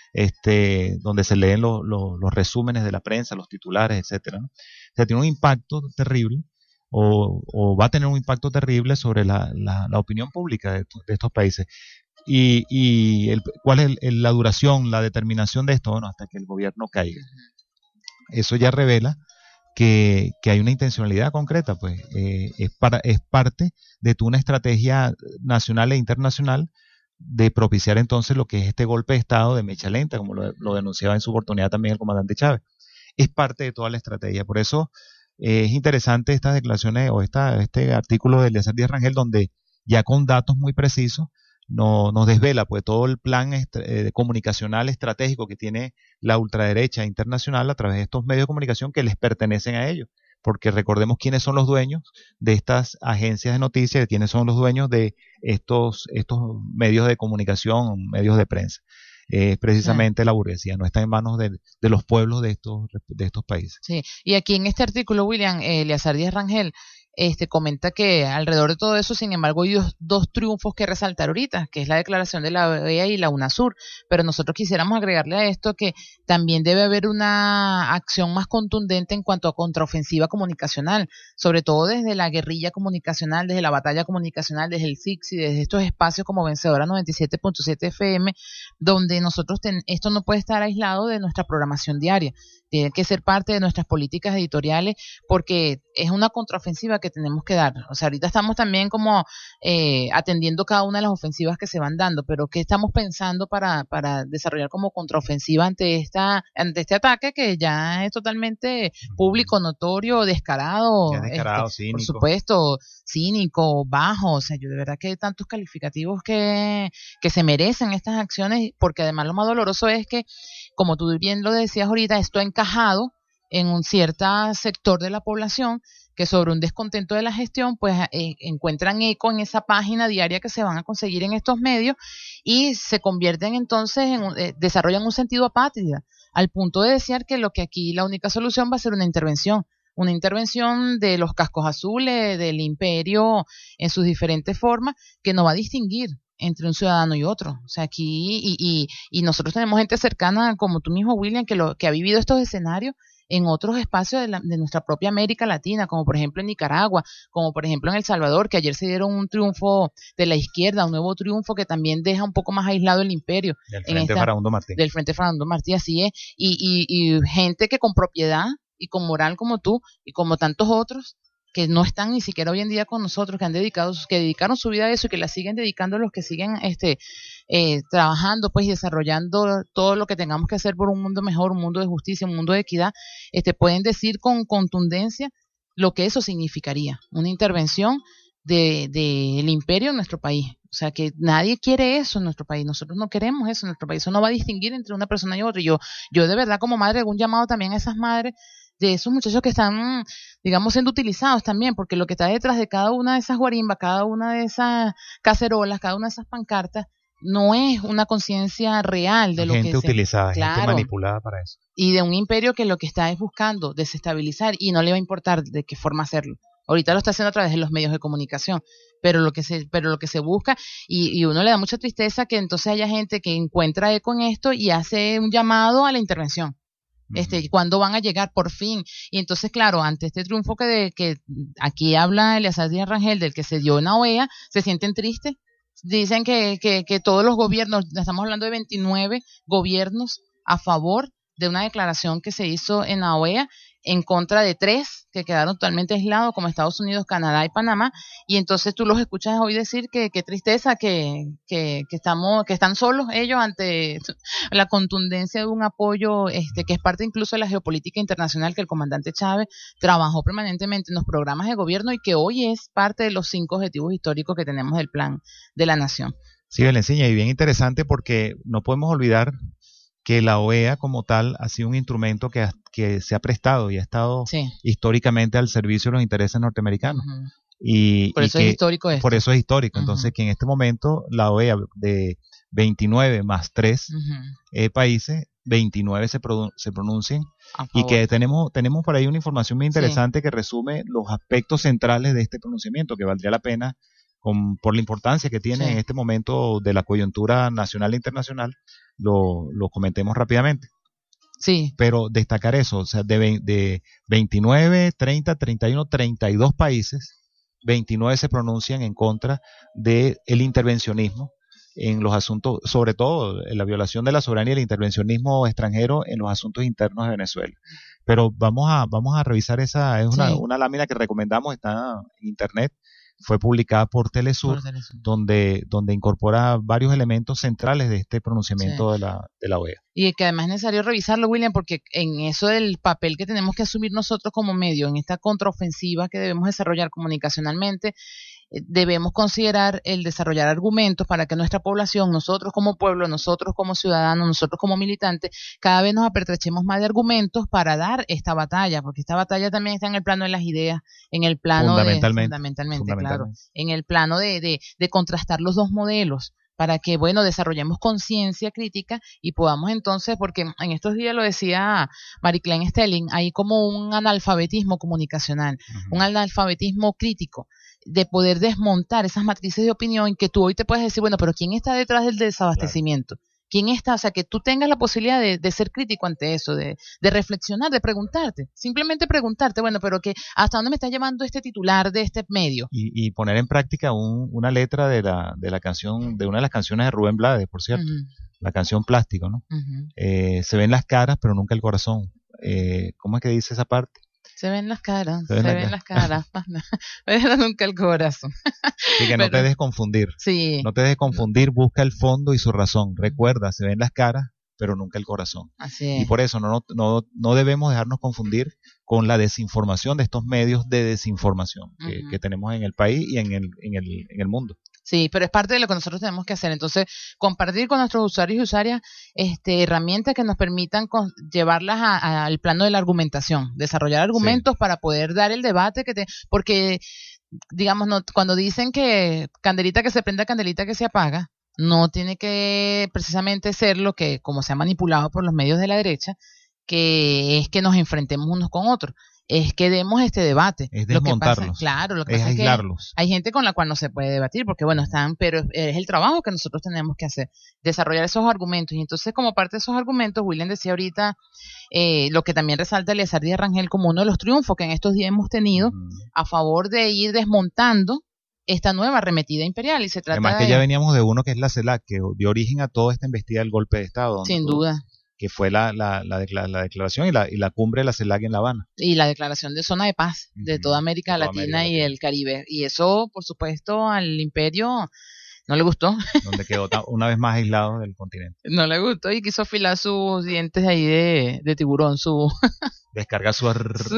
donde se leen los resúmenes de la prensa, los titulares, etcétera, ¿no? O sea, tiene un impacto terrible, o va a tener un impacto terrible sobre la opinión pública de estos países. Y ¿cuál es la duración, la determinación de esto? Bueno, hasta que el gobierno caiga. Eso ya revela que hay una intencionalidad concreta, pues es parte de una estrategia nacional e internacional de propiciar entonces lo que es este golpe de Estado de mecha lenta, como lo denunciaba en su oportunidad también el comandante Chávez. Es parte de toda la estrategia. Por eso es interesante estas declaraciones o este artículo de Eleazar Díaz Rangel, donde ya con datos muy precisos nos desvela pues todo el plan comunicacional estratégico que tiene la ultraderecha internacional a través de estos medios de comunicación que les pertenecen a ellos, porque recordemos quiénes son los dueños de estas agencias de noticias, quiénes son los dueños de estos medios de comunicación, medios de prensa. Precisamente la burguesía, no está en manos de los pueblos de estos países. Sí, y aquí en este artículo, William, Eleazar Díaz Rangel comenta que alrededor de todo eso, sin embargo, hay dos triunfos que resaltar ahorita, que es la declaración de la OEA y la UNASUR, pero nosotros quisiéramos agregarle a esto que también debe haber una acción más contundente en cuanto a contraofensiva comunicacional, sobre todo desde la guerrilla comunicacional, desde la batalla comunicacional, desde el CICSI, desde estos espacios como Vencedora 97.7 FM, donde nosotros esto no puede estar aislado de nuestra programación diaria, tiene que ser parte de nuestras políticas editoriales, porque es una contraofensiva que tenemos que dar. O sea, ahorita estamos también como atendiendo cada una de las ofensivas que se van dando, pero ¿qué estamos pensando para desarrollar como contraofensiva ante este ataque que ya es totalmente público, notorio, descarado, cínico. Por supuesto, cínico, bajo? O sea, yo de verdad que hay tantos calificativos que se merecen estas acciones, porque además lo más doloroso es que, como tú bien lo decías ahorita, esto ha encajado en un cierto sector de la población que sobre un descontento de la gestión, pues encuentran eco en esa página diaria que se van a conseguir en estos medios y se convierten entonces desarrollan un sentido apátrida, al punto de desear que lo que aquí la única solución va a ser una intervención de los cascos azules, del imperio en sus diferentes formas, que no va a distinguir entre un ciudadano y otro. O sea, aquí y nosotros tenemos gente cercana, como tú mismo, William, que ha vivido estos escenarios en otros espacios de nuestra propia América Latina, como por ejemplo en Nicaragua, como por ejemplo en El Salvador, que ayer se dieron un triunfo de la izquierda, un nuevo triunfo que también deja un poco más aislado el imperio. Del Frente Farabundo Martí. Del Frente Farabundo Martí, así es. Y gente que con propiedad y con moral como tú y como tantos otros, que no están ni siquiera hoy en día con nosotros, que dedicaron su vida a eso y que la siguen dedicando los que siguen trabajando pues y desarrollando todo lo que tengamos que hacer por un mundo mejor, un mundo de justicia, un mundo de equidad, pueden decir con contundencia lo que eso significaría, una intervención del imperio en nuestro país. O sea, que nadie quiere eso en nuestro país, nosotros no queremos eso en nuestro país, eso no va a distinguir entre una persona y otra. Y yo de verdad como madre hago un llamado también a esas madres de esos muchachos que están, digamos, siendo utilizados también, porque lo que está detrás de cada una de esas guarimbas, cada una de esas cacerolas, cada una de esas pancartas, no es una conciencia real de lo que es. Gente utilizada, claro, gente manipulada para eso. Y de un imperio que lo que está es buscando desestabilizar y no le va a importar de qué forma hacerlo. Ahorita lo está haciendo a través de los medios de comunicación, pero lo que se busca, y uno le da mucha tristeza que entonces haya gente que encuentra eco en esto y hace un llamado a la intervención. ¿Cuándo van a llegar por fin? Y entonces, claro, ante este triunfo que aquí habla Eleazar Díaz Rangel, del que se dio en la OEA, se sienten tristes. Dicen que todos los gobiernos, estamos hablando de 29 gobiernos a favor de una declaración que se hizo en la OEA, en contra de 3 que quedaron totalmente aislados, como Estados Unidos, Canadá y Panamá, y entonces tú los escuchas hoy decir que tristeza, que están solos ellos ante la contundencia de un apoyo que es parte incluso de la geopolítica internacional que el comandante Chávez trabajó permanentemente en los programas de gobierno y que hoy es parte de los 5 objetivos históricos que tenemos del plan de la nación. Sí, Belencilla, y bien interesante porque no podemos olvidar que la OEA como tal ha sido un instrumento que se ha prestado y ha estado históricamente al servicio de los intereses norteamericanos. Uh-huh. Por eso es histórico esto. Por eso es histórico. Entonces, que en este momento la OEA de 29 más 3 países, 29 se pronuncien, y que tenemos por ahí una información muy interesante que resume los aspectos centrales de este pronunciamiento, que valdría la pena por la importancia que tiene en este momento de la coyuntura nacional e internacional, lo comentemos rápidamente. Sí. Pero destacar eso, o sea, de 29, 30, 31, 32 países, 29 se pronuncian en contra del intervencionismo en los asuntos, sobre todo en la violación de la soberanía y el intervencionismo extranjero en los asuntos internos de Venezuela. Pero vamos a revisar esa, es una lámina que recomendamos, está en internet. Fue publicada por Telesur, donde incorpora varios elementos centrales de este pronunciamiento de la OEA. Y que además es necesario revisarlo, William, porque en eso del papel que tenemos que asumir nosotros como medio, en esta contraofensiva que debemos desarrollar comunicacionalmente, debemos considerar el desarrollar argumentos para que nuestra población, nosotros como pueblo, nosotros como ciudadanos, nosotros como militantes, cada vez nos apertrechemos más de argumentos para dar esta batalla, porque esta batalla también está en el plano de las ideas, en el plano fundamentalmente, claro, en el plano de contrastar los dos modelos, para que, bueno, desarrollemos conciencia crítica y podamos entonces, porque en estos días lo decía Marie-Claire Stelling, hay como un analfabetismo comunicacional, un analfabetismo crítico, de poder desmontar esas matrices de opinión que tú hoy te puedes decir, bueno, pero ¿quién está detrás del desabastecimiento? Claro. ¿Quién está? O sea, que tú tengas la posibilidad de ser crítico ante eso, de reflexionar, de preguntarte, simplemente preguntarte, bueno, pero que ¿hasta dónde me está llevando este titular de este medio? Y poner en práctica una letra de la canción, de una de las canciones de Rubén Blades, por cierto, la canción Plástico, ¿no? Se ven las caras, pero nunca el corazón. ¿Cómo es que dice esa parte? Se ven las caras, las caras, pero nunca el corazón. Sí, que no te dejes confundir. Sí. No te dejes confundir, busca el fondo y su razón. Recuerda, se ven las caras, pero nunca el corazón. Así es. Y por eso no debemos dejarnos confundir con la desinformación de estos medios de desinformación que tenemos en el país y en el mundo. Sí, pero es parte de lo que nosotros tenemos que hacer. Entonces, compartir con nuestros usuarios y usuarias herramientas que nos permitan llevarlas al plano de la argumentación, desarrollar argumentos para poder dar el debate porque, digamos, cuando dicen que candelita que se prende, candelita que se apaga, no tiene que precisamente ser lo que, como se ha manipulado por los medios de la derecha, que es que nos enfrentemos unos con otros. Es que demos este debate. Es desmontarlos. Lo que pasa es aislarlos. Es que hay gente con la cual no se puede debatir, porque bueno, pero es el trabajo que nosotros tenemos que hacer, desarrollar esos argumentos. Y entonces, como parte de esos argumentos, William decía ahorita, lo que también resalta Eleazar Díaz Rangel como uno de los triunfos que en estos días hemos tenido a favor de ir desmontando esta nueva arremetida imperial. Y se trata además que ya veníamos de uno que es la CELAC, que dio origen a toda esta embestida del golpe de Estado. Sin duda. Que fue la declaración y la cumbre de la CELAC en La Habana. Y la declaración de zona de paz de toda América Latina y el Caribe. Y eso, por supuesto, al imperio no le gustó. Donde quedó una vez más aislado del continente. No le gustó y quiso afilar sus dientes ahí de tiburón, descargar su...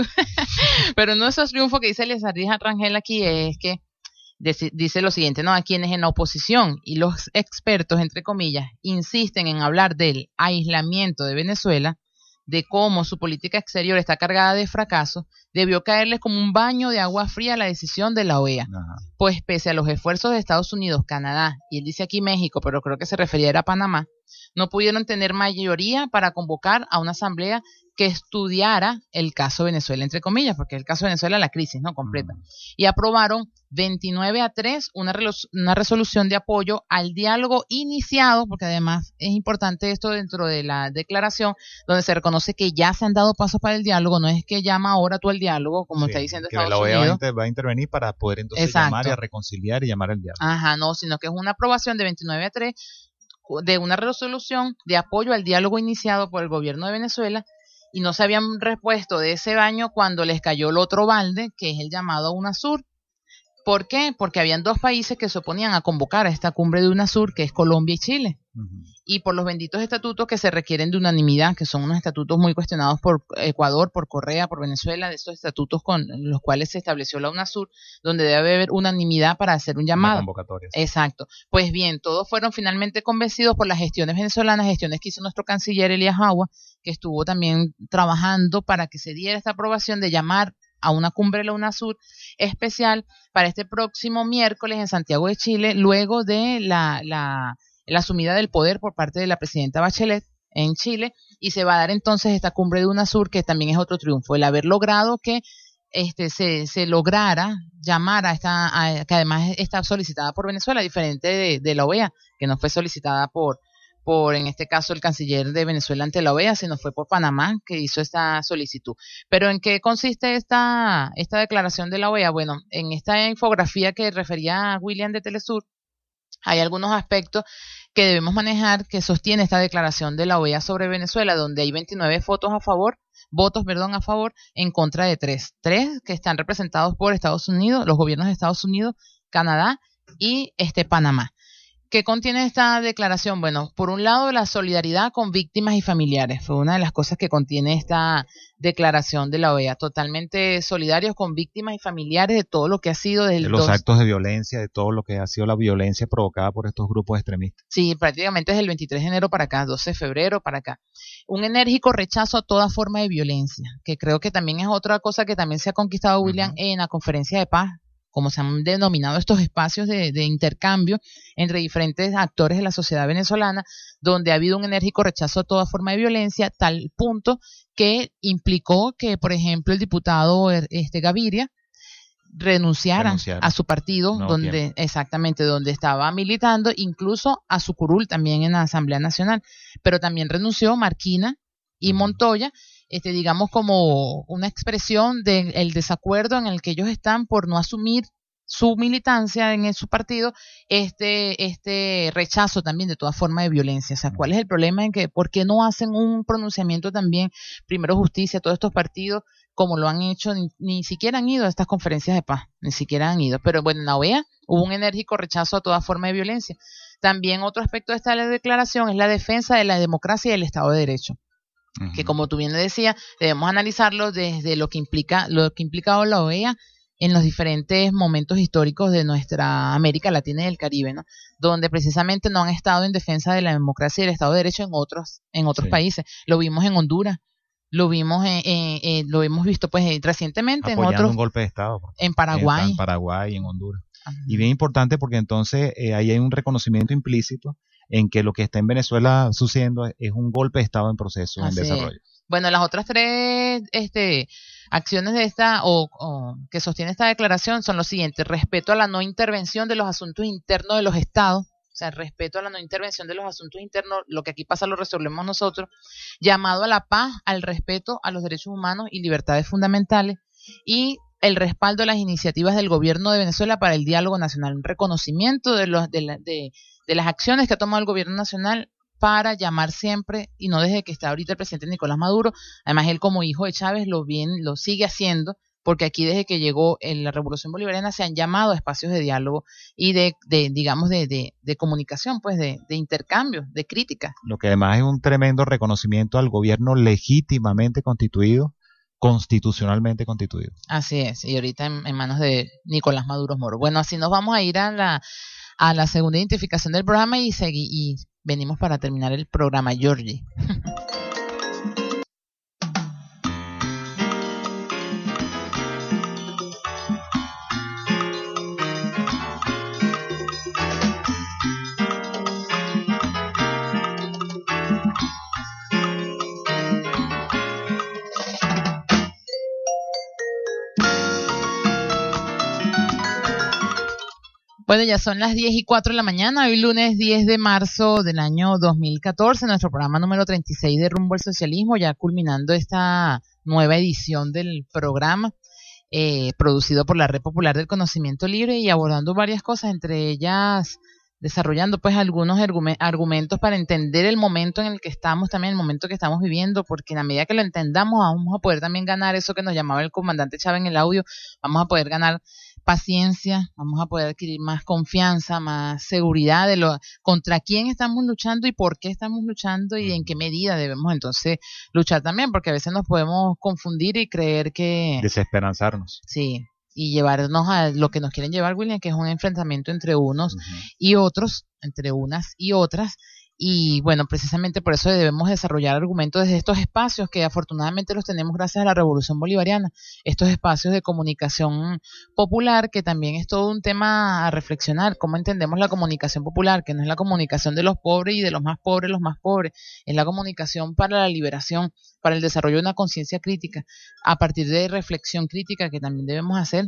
Pero uno de esos triunfos que dice Eleazar Díaz Rangel aquí es que dice lo siguiente, ¿no? A quienes en la oposición y los expertos, entre comillas, insisten en hablar del aislamiento de Venezuela, de cómo su política exterior está cargada de fracasos, debió caerles como un baño de agua fría la decisión de la OEA. Pues pese a los esfuerzos de Estados Unidos, Canadá, y él dice aquí México, pero creo que se refería a Panamá, no pudieron tener mayoría para convocar a una asamblea que estudiara el caso Venezuela, entre comillas, porque el caso Venezuela la crisis, ¿no? Completa. Y aprobaron 29-3 una resolución de apoyo al diálogo iniciado, porque además es importante esto dentro de la declaración, donde se reconoce que ya se han dado pasos para el diálogo, no es que llama ahora tú al diálogo, como está diciendo Estados Unidos. Que la OEA va a intervenir para poder entonces llamar y a reconciliar y llamar al diálogo. Ajá, no, sino que es una aprobación de 29-3 de una resolución de apoyo al diálogo iniciado por el gobierno de Venezuela, y no se habían repuesto de ese baño cuando les cayó el otro balde, que es el llamado UNASUR. ¿Por qué? Porque habían dos países que se oponían a convocar a esta cumbre de UNASUR, que es Colombia y Chile. Y por los benditos estatutos que se requieren de unanimidad, que son unos estatutos muy cuestionados por Ecuador, por Correa, por Venezuela, de estos estatutos con los cuales se estableció la UNASUR, donde debe haber unanimidad para hacer un llamado. Convocatoria. Exacto. Pues bien, todos fueron finalmente convencidos por las gestiones venezolanas, gestiones que hizo nuestro canciller Elías Agua, que estuvo también trabajando para que se diera esta aprobación de llamar a una cumbre de la UNASUR especial para este próximo miércoles en Santiago de Chile, luego de la asumida del poder por parte de la presidenta Bachelet en Chile, y se va a dar entonces esta cumbre de UNASUR, que también es otro triunfo, el haber logrado que se lograra llamar que además está solicitada por Venezuela, diferente de la OEA, que no fue solicitada por en este caso el canciller de Venezuela ante la OEA, sino fue por Panamá que hizo esta solicitud. Pero ¿en qué consiste esta declaración de la OEA? Bueno, en esta infografía que refería a William de Telesur, hay algunos aspectos que debemos manejar que sostiene esta declaración de la OEA sobre Venezuela, donde hay 29 votos a favor, en contra de 3 que están representados por Estados Unidos, los gobiernos de Estados Unidos, Canadá y Panamá. ¿Qué contiene esta declaración? Bueno, por un lado, la solidaridad con víctimas y familiares. Fue una de las cosas que contiene esta declaración de la OEA. Totalmente solidarios con víctimas y familiares de todo lo que ha sido de los actos de violencia, de todo lo que ha sido la violencia provocada por estos grupos extremistas. Sí, prácticamente desde el 23 de enero para acá, 12 de febrero para acá. Un enérgico rechazo a toda forma de violencia, que creo que también es otra cosa que también se ha conquistado, William, en la conferencia de paz, como se han denominado estos espacios de intercambio entre diferentes actores de la sociedad venezolana, donde ha habido un enérgico rechazo a toda forma de violencia, tal punto que implicó que, por ejemplo, el diputado Gaviria renunciara a su partido, donde estaba militando, incluso a su curul también en la Asamblea Nacional, pero también renunció Marquina y Montoya, digamos como una expresión del desacuerdo en el que ellos están por no asumir su militancia en su partido, este rechazo también de toda forma de violencia. O sea, ¿cuál es el problema en que, por qué no hacen un pronunciamiento también, primero Justicia, todos estos partidos, como lo han hecho, ni siquiera han ido a estas conferencias de paz, ni siquiera han ido? Pero bueno, en la OEA hubo un enérgico rechazo a toda forma de violencia. También otro aspecto de esta declaración es la defensa de la democracia y el Estado de Derecho, que como tú bien le decías, debemos analizarlo desde lo que implica la OEA en los diferentes momentos históricos de nuestra América Latina y del Caribe, ¿no? Donde precisamente no han estado en defensa de la democracia y el Estado de Derecho en otros países. Lo vimos en Honduras, lo hemos visto pues recientemente apoyando en otros, un golpe de Estado en Paraguay, y en Honduras. Y bien importante porque entonces ahí hay un reconocimiento implícito en que lo que está en Venezuela sucediendo es un golpe de Estado en proceso, en desarrollo. Bueno, las otras tres acciones de esta o que sostiene esta declaración son los siguientes: respeto a la no intervención de los asuntos internos de los estados, o sea, respeto a la no intervención de los asuntos internos, lo que aquí pasa lo resolvemos nosotros, llamado a la paz, al respeto a los derechos humanos y libertades fundamentales, y el respaldo a las iniciativas del gobierno de Venezuela para el diálogo nacional, un reconocimiento de las acciones que ha tomado el gobierno nacional para llamar siempre, y no desde que está ahorita el presidente Nicolás Maduro, además él como hijo de Chávez lo sigue haciendo, porque aquí desde que llegó la Revolución Bolivariana se han llamado a espacios de diálogo y de comunicación, pues de intercambio, de crítica. Lo que además es un tremendo reconocimiento al gobierno legítimamente constituido, constitucionalmente constituido. Así es, y ahorita en manos de Nicolás Maduro Moro. Bueno, así nos vamos a ir a la segunda identificación del programa y venimos para terminar el programa, Georgie. Bueno, ya son las 10:04 de la mañana, hoy lunes 10 de marzo del año 2014, nuestro programa número 36 de Rumbo al Socialismo, ya culminando esta nueva edición del programa, producido por la Red Popular del Conocimiento Libre y abordando varias cosas, entre ellas desarrollando pues algunos argumentos para entender el momento en el que estamos, también el momento que estamos viviendo, porque en la medida que lo entendamos vamos a poder también ganar eso que nos llamaba el comandante Chávez en el audio, vamos a poder ganar paciencia, vamos a poder adquirir más confianza, más seguridad de contra quién estamos luchando y por qué estamos luchando y en qué medida debemos entonces luchar también, porque a veces nos podemos confundir y creer que... desesperanzarnos. Sí, y llevarnos a lo que nos quieren llevar, William, que es un enfrentamiento entre unos y otros, entre unas y otras. Y bueno, precisamente por eso debemos desarrollar argumentos desde estos espacios que afortunadamente los tenemos gracias a la Revolución Bolivariana, estos espacios de comunicación popular, que también es todo un tema a reflexionar, cómo entendemos la comunicación popular, que no es la comunicación de los pobres y de los más pobres, es la comunicación para la liberación, para el desarrollo de una conciencia crítica, a partir de reflexión crítica que también debemos hacer,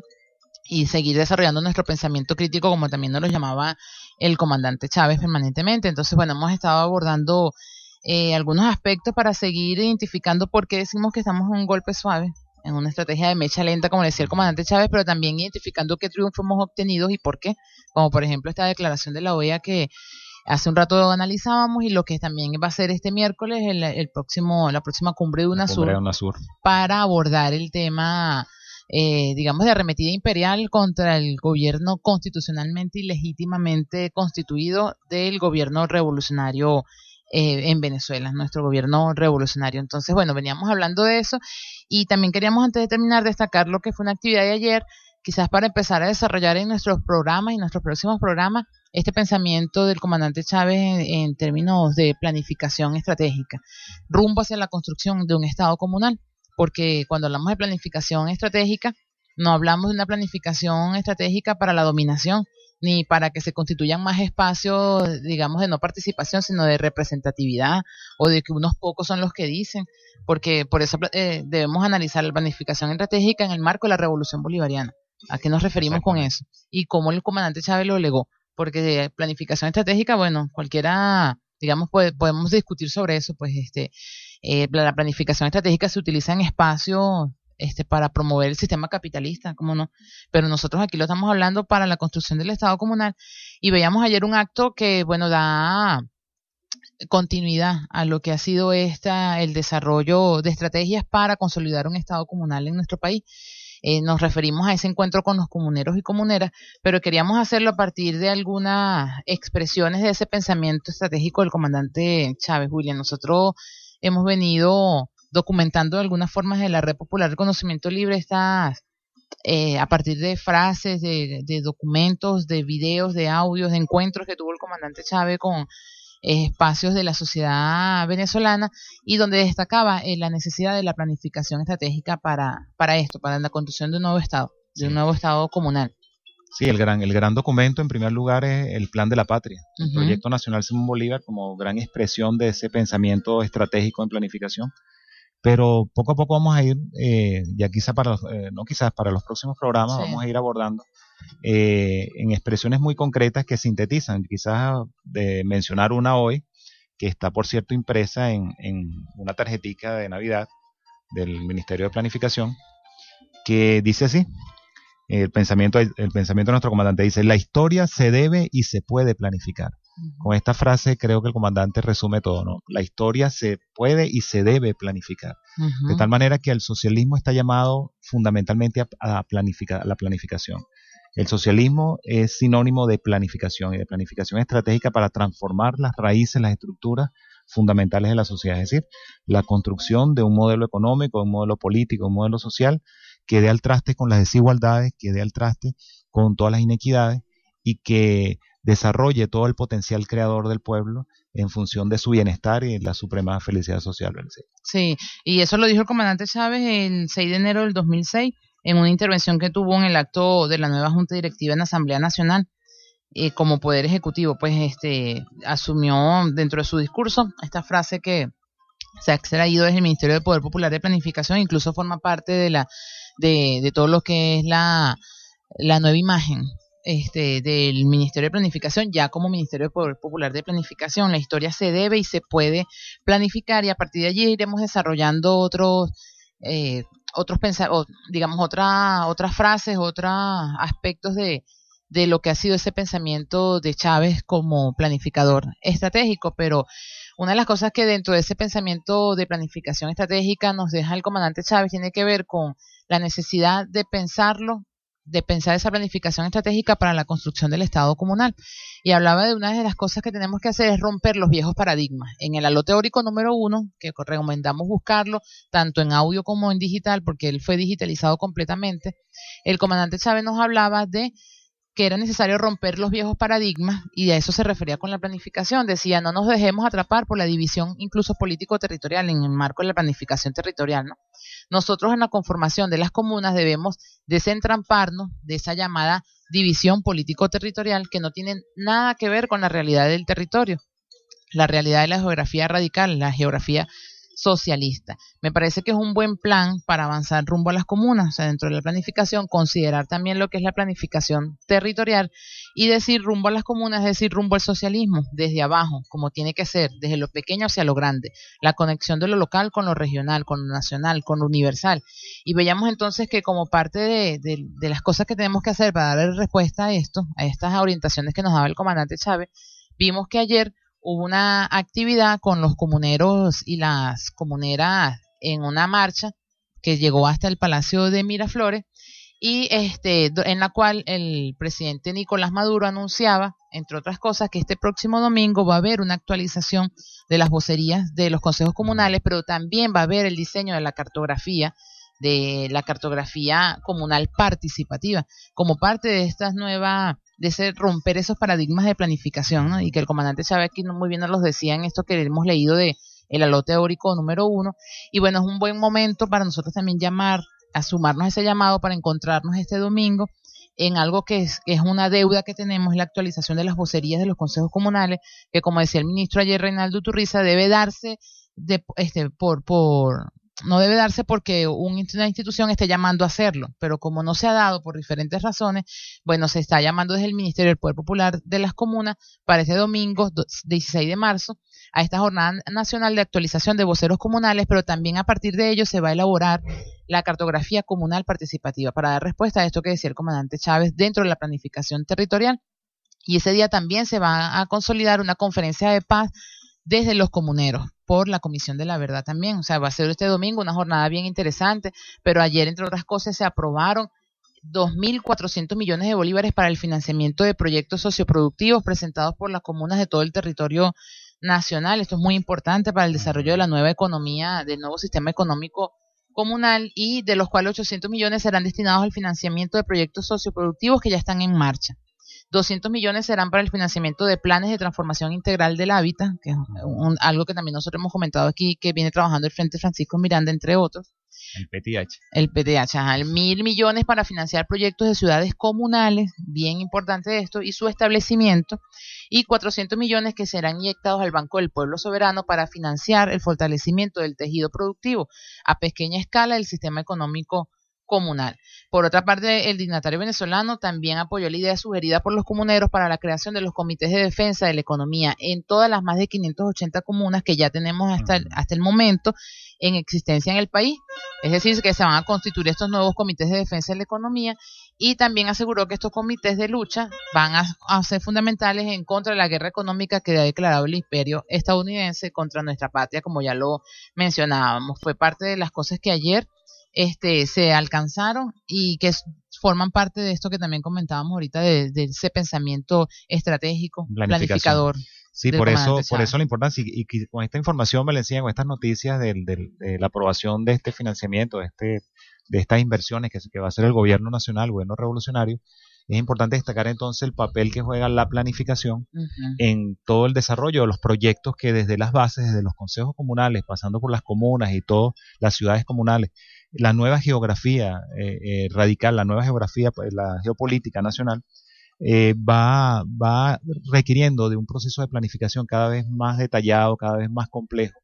y seguir desarrollando nuestro pensamiento crítico, como también nos lo llamaba el comandante Chávez permanentemente. Entonces, bueno, hemos estado abordando algunos aspectos para seguir identificando por qué decimos que estamos en un golpe suave, en una estrategia de mecha lenta, como decía el comandante Chávez, pero también identificando qué triunfos hemos obtenido y por qué, como por ejemplo esta declaración de la OEA que hace un rato analizábamos, y lo que también va a ser este miércoles la próxima cumbre de UNASUR, para abordar el tema digamos, de arremetida imperial contra el gobierno constitucionalmente y legítimamente constituido del gobierno revolucionario en Venezuela, nuestro gobierno revolucionario. Entonces, bueno, veníamos hablando de eso y también queríamos, antes de terminar, destacar lo que fue una actividad de ayer, quizás para empezar a desarrollar en nuestros programas y nuestros próximos programas este pensamiento del comandante Chávez en términos de planificación estratégica, rumbo hacia la construcción de un Estado comunal, porque cuando hablamos de planificación estratégica, no hablamos de una planificación estratégica para la dominación, ni para que se constituyan más espacios, digamos, de no participación, sino de representatividad, o de que unos pocos son los que dicen, porque por eso debemos analizar la planificación estratégica en el marco de la Revolución Bolivariana. ¿A qué nos referimos con eso? Y cómo el comandante Chávez lo legó. Porque planificación estratégica, bueno, cualquiera, digamos, podemos discutir sobre eso, pues la planificación estratégica se utiliza en espacios para promover el sistema capitalista, ¿cómo no? Pero nosotros aquí lo estamos hablando para la construcción del Estado comunal. Y veíamos ayer un acto que, bueno, da continuidad a lo que ha sido el desarrollo de estrategias para consolidar un Estado comunal en nuestro país. Nos referimos a ese encuentro con los comuneros y comuneras, pero queríamos hacerlo a partir de algunas expresiones de ese pensamiento estratégico del comandante Chávez. William, nosotros hemos venido documentando de algunas formas de la Red Popular del Conocimiento Libre estas, a partir de frases, de documentos, de videos, de audios, de encuentros que tuvo el comandante Chávez con espacios de la sociedad venezolana, y donde destacaba la necesidad de la planificación estratégica para la construcción de un nuevo Estado, de un nuevo Estado comunal. Sí, el gran documento, en primer lugar, es el Plan de la Patria, el Proyecto Nacional Simón Bolívar, como gran expresión de ese pensamiento estratégico en planificación. Pero poco a poco vamos a ir, ya quizá para los próximos programas, vamos a ir abordando en expresiones muy concretas que sintetizan, quizás de mencionar una hoy, que está por cierto impresa en una tarjetica de Navidad del Ministerio de Planificación, que dice así: el pensamiento de nuestro comandante dice: la historia se debe y se puede planificar. Con esta frase creo que el comandante resume todo, ¿no? La historia se puede y se debe planificar. De tal manera que el socialismo está llamado fundamentalmente a la planificación. El socialismo es sinónimo de planificación y de planificación estratégica para transformar las raíces, las estructuras fundamentales de la sociedad. Es decir, la construcción de un modelo económico, un modelo político, un modelo social que dé al traste con las desigualdades, que dé al traste con todas las inequidades y que desarrolle todo el potencial creador del pueblo en función de su bienestar y la suprema felicidad social. Sí, y eso lo dijo el comandante Chávez el 6 de enero del 2006 en una intervención que tuvo en el acto de la nueva Junta Directiva en la Asamblea Nacional. Como Poder Ejecutivo, pues asumió dentro de su discurso esta frase que se ha extraído desde el Ministerio de Poder Popular de Planificación, incluso forma parte de todo lo que es la nueva imagen del Ministerio de Planificación, ya como Ministerio de Poder Popular de Planificación. La historia se debe y se puede planificar, y a partir de allí iremos desarrollando otras frases, otros aspectos de lo que ha sido ese pensamiento de Chávez como planificador estratégico. Pero una de las cosas que dentro de ese pensamiento de planificación estratégica nos deja el comandante Chávez tiene que ver con la necesidad de pensar esa planificación estratégica para la construcción del Estado comunal. Y hablaba de una de las cosas que tenemos que hacer es romper los viejos paradigmas. En el halo teórico número 1, que recomendamos buscarlo tanto en audio como en digital, porque él fue digitalizado completamente, el comandante Chávez nos hablaba de que era necesario romper los viejos paradigmas, y a eso se refería con la planificación. Decía: no nos dejemos atrapar por la división incluso político-territorial en el marco de la planificación territorial, ¿no? Nosotros en la conformación de las comunas debemos desentramparnos de esa llamada división político-territorial que no tiene nada que ver con la realidad del territorio, la realidad de la geografía radical, la geografía socialista. Me parece que es un buen plan para avanzar rumbo a las comunas, o sea, dentro de la planificación, considerar también lo que es la planificación territorial y decir rumbo a las comunas, es decir, rumbo al socialismo, desde abajo, como tiene que ser, desde lo pequeño hacia lo grande, la conexión de lo local con lo regional, con lo nacional, con lo universal. Y veíamos entonces que como parte de las cosas que tenemos que hacer para darle respuesta a esto, a estas orientaciones que nos daba el comandante Chávez, vimos que ayer hubo una actividad con los comuneros y las comuneras en una marcha que llegó hasta el Palacio de Miraflores, y en la cual el presidente Nicolás Maduro anunciaba, entre otras cosas, que este próximo domingo va a haber una actualización de las vocerías de los consejos comunales, pero también va a haber el diseño de la cartografía comunal participativa, como parte de estas nuevas, de ese romper esos paradigmas de planificación, ¿no? Y que el comandante Chávez aquí muy bien nos los decía en esto que hemos leído de el alote teórico número 1, y bueno, es un buen momento para nosotros también a sumarnos a ese llamado para encontrarnos este domingo en algo que es una deuda que tenemos, la actualización de las vocerías de los consejos comunales, que como decía el ministro ayer, Reinaldo Uturriza, debe darse no debe darse porque una institución esté llamando a hacerlo, pero como no se ha dado por diferentes razones, bueno, se está llamando desde el Ministerio del Poder Popular de las Comunas para este domingo 16 de marzo a esta Jornada Nacional de Actualización de Voceros Comunales, pero también a partir de ello se va a elaborar la cartografía comunal participativa para dar respuesta a esto que decía el comandante Chávez dentro de la planificación territorial. Y ese día también se va a consolidar una conferencia de paz desde los comuneros, por la Comisión de la Verdad también. O sea, va a ser este domingo una jornada bien interesante, pero ayer, entre otras cosas, se aprobaron 2.400 millones de bolívares para el financiamiento de proyectos socioproductivos presentados por las comunas de todo el territorio nacional. Esto es muy importante para el desarrollo de la nueva economía, del nuevo sistema económico comunal, y de los cuales 800 millones serán destinados al financiamiento de proyectos socioproductivos que ya están en marcha. 200 millones serán para el financiamiento de planes de transformación integral del hábitat, que es algo que también nosotros hemos comentado aquí, que viene trabajando el Frente Francisco Miranda, entre otros. El PTH. El PTH, 1.000 millones para financiar proyectos de ciudades comunales, bien importante esto, y su establecimiento, y 400 millones que serán inyectados al Banco del Pueblo Soberano para financiar el fortalecimiento del tejido productivo a pequeña escala del sistema económico comunal. Por otra parte, el dignatario venezolano también apoyó la idea sugerida por los comuneros para la creación de los comités de defensa de la economía en todas las más de 580 comunas que ya tenemos hasta el momento en existencia en el país. Es decir, que se van a constituir estos nuevos comités de defensa de la economía, y también aseguró que estos comités de lucha van a ser fundamentales en contra de la guerra económica que ha declarado el imperio estadounidense contra nuestra patria, como ya lo mencionábamos. Fue parte de las cosas que ayer se alcanzaron y que forman parte de esto que también comentábamos ahorita de ese pensamiento estratégico, planificador. Sí, por eso la importancia, y con esta información, Valencia, con estas noticias de la aprobación de este financiamiento, de estas inversiones que va a hacer el gobierno nacional, el gobierno revolucionario, es importante destacar entonces el papel que juega la planificación en todo el desarrollo de los proyectos que desde las bases, desde los consejos comunales, pasando por las comunas y todas las ciudades comunales, la nueva geografía radical, la nueva geografía, la geopolítica nacional, va requiriendo de un proceso de planificación cada vez más detallado, cada vez más complejo,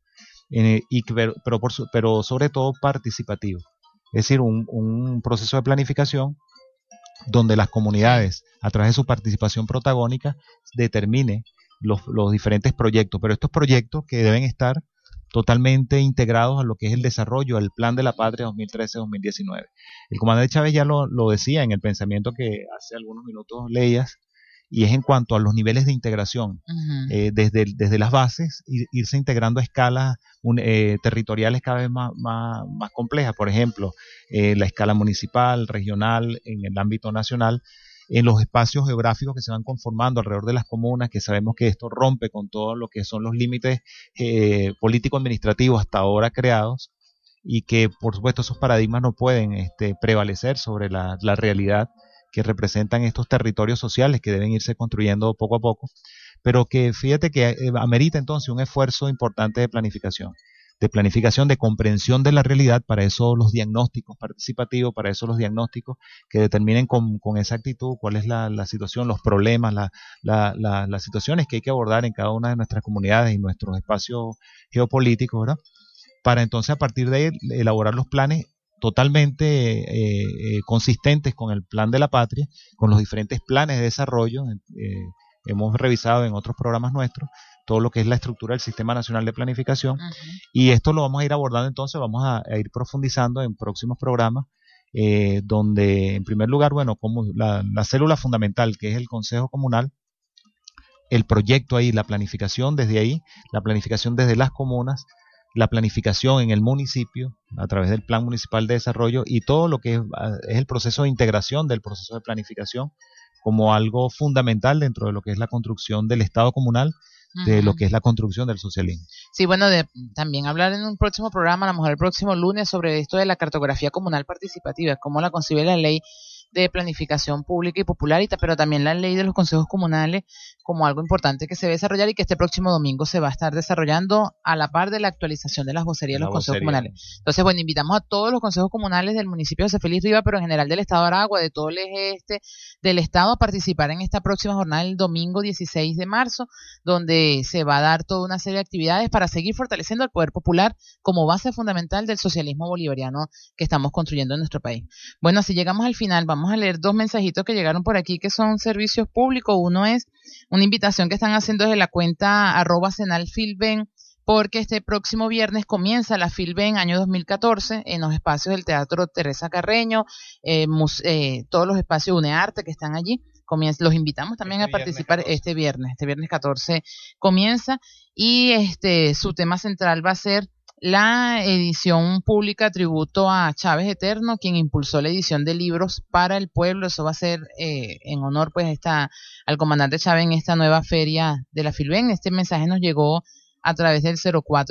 pero sobre todo participativo. Es decir, un proceso de planificación donde las comunidades, a través de su participación protagónica, determine los diferentes proyectos, pero estos proyectos que deben estar totalmente integrados a lo que es el desarrollo del Plan de la Patria 2013-2019. El comandante Chávez ya lo decía en el pensamiento que hace algunos minutos leías, y es en cuanto a los niveles de integración, desde las bases, irse integrando a escalas territoriales cada vez más complejas. Por ejemplo, la escala municipal, regional, en el ámbito nacional, en los espacios geográficos que se van conformando alrededor de las comunas, que sabemos que esto rompe con todo lo que son los límites político-administrativos hasta ahora creados, y que por supuesto esos paradigmas no pueden prevalecer sobre la realidad que representan estos territorios sociales que deben irse construyendo poco a poco, pero que fíjate que amerita entonces un esfuerzo importante de planificación, de comprensión de la realidad. Para eso los diagnósticos participativos, para eso los diagnósticos que determinen con exactitud cuál es la situación, los problemas, las situaciones que hay que abordar en cada una de nuestras comunidades y nuestros espacios geopolíticos, ¿verdad? Para entonces a partir de ahí elaborar los planes totalmente consistentes con el Plan de la Patria, con los diferentes planes de desarrollo. Hemos revisado en otros programas nuestros todo lo que es la estructura del Sistema Nacional de Planificación, y esto lo vamos a ir abordando entonces, vamos a ir profundizando en próximos programas, donde en primer lugar, bueno, como la célula fundamental que es el Consejo Comunal, el proyecto ahí, la planificación desde ahí, la planificación desde las comunas, la planificación en el municipio a través del Plan Municipal de Desarrollo y todo lo que es el proceso de integración del proceso de planificación como algo fundamental dentro de lo que es la construcción del Estado comunal, de lo que es la construcción del socialismo. Sí, bueno, también hablar en un próximo programa, a lo mejor el próximo lunes, sobre esto de la cartografía comunal participativa, cómo la concibe la ley de planificación pública y popular, pero también la ley de los consejos comunales como algo importante que se debe desarrollar y que este próximo domingo se va a estar desarrollando a la par de la actualización de las vocerías de los consejos comunales. Entonces, bueno, invitamos a todos los consejos comunales del municipio de José Félix Rivas, pero en general del estado de Aragua, de todo el eje este del estado, a participar en esta próxima jornada el domingo 16 de marzo, donde se va a dar toda una serie de actividades para seguir fortaleciendo el poder popular como base fundamental del socialismo bolivariano que estamos construyendo en nuestro país. Bueno, así llegamos al final. Vamos a leer 2 mensajitos que llegaron por aquí que son servicios públicos. Uno es una invitación que están haciendo desde la cuenta @senalfilben, porque este próximo viernes comienza la Filben año 2014 en los espacios del Teatro Teresa Carreño, todos los espacios UNEARTE que están allí. Los invitamos también a participar este viernes 14 comienza, y su tema central va a ser la edición pública tributo a Chávez Eterno, quien impulsó la edición de libros para el pueblo. Eso va a ser en honor pues al comandante Chávez en esta nueva feria de la Filben. Este mensaje nos llegó a través del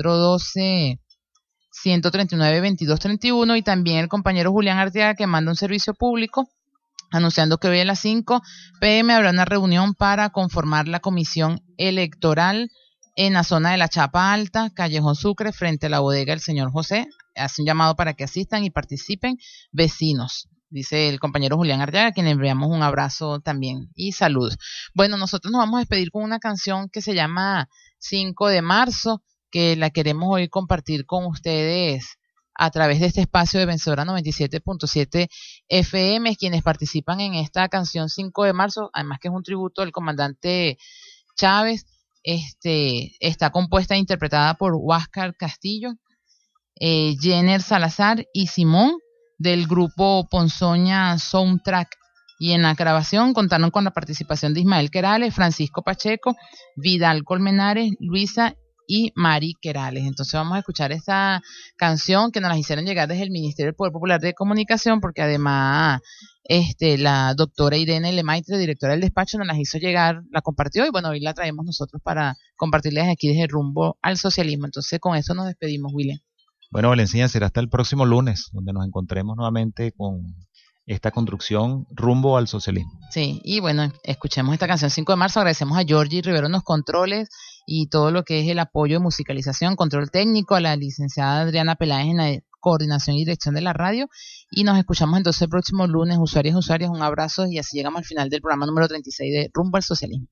0412-139-2231, y también el compañero Julián Arteaga, que manda un servicio público anunciando que hoy a las 5 p.m. habrá una reunión para conformar la comisión electoral en la zona de la Chapa Alta, Callejón Sucre, frente a la bodega del señor José. Hace un llamado para que asistan y participen vecinos, dice el compañero Julián Arteaga, a quien le enviamos un abrazo también y saludos. Bueno, nosotros nos vamos a despedir con una canción que se llama 5 de marzo, que la queremos hoy compartir con ustedes a través de este espacio de Vencedora 97.7 FM, quienes participan en esta canción 5 de marzo, además que es un tributo al comandante Chávez. Está compuesta e interpretada por Huáscar Castillo, Jenner Salazar y Simón, del grupo Ponzoña Soundtrack, y en la grabación contaron con la participación de Ismael Querales, Francisco Pacheco, Vidal Colmenares, Luisa y Mari Querales. Entonces vamos a escuchar esta canción que nos la hicieron llegar desde el Ministerio del Poder Popular de Comunicación, porque además la doctora Irene Lemaitre, directora del despacho, nos las hizo llegar, la compartió, y bueno, hoy la traemos nosotros para compartirles aquí desde Rumbo al Socialismo. Entonces con eso nos despedimos, William. Bueno, Valencia, será hasta el próximo lunes, donde nos encontremos nuevamente con esta construcción rumbo al socialismo. Sí, y bueno, escuchemos esta canción 5 de marzo. Agradecemos a Georgie Rivero en los controles y todo lo que es el apoyo de musicalización, control técnico, a la licenciada Adriana Peláez en la coordinación y dirección de la radio, y nos escuchamos entonces el próximo lunes. Usuarios y usuarias, un abrazo, y así llegamos al final del programa número 36 de Rumbo al Socialismo.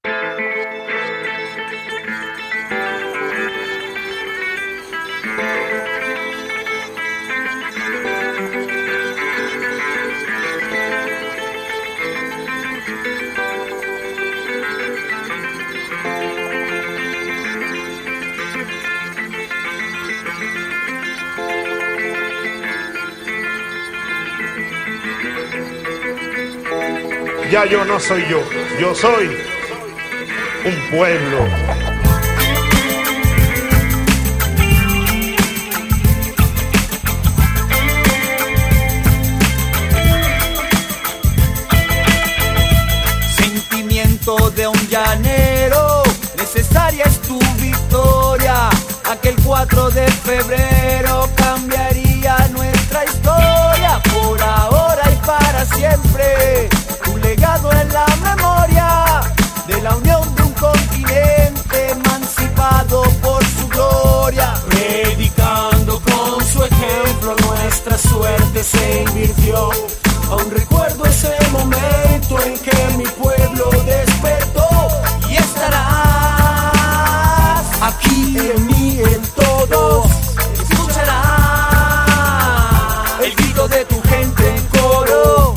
Ya yo no soy yo, yo soy un pueblo. Sentimiento de un llanero, necesaria es tu victoria. Aquel 4 de febrero cambiaría nuestra historia, por ahora y para siempre. Legado en la memoria de la unión de un continente emancipado por su gloria. Predicando con su ejemplo nuestra suerte se invirtió. Aún recuerdo ese momento en que mi pueblo despertó. Y estarás aquí en mí, en todos. Escucharás el grito de tu gente en coro.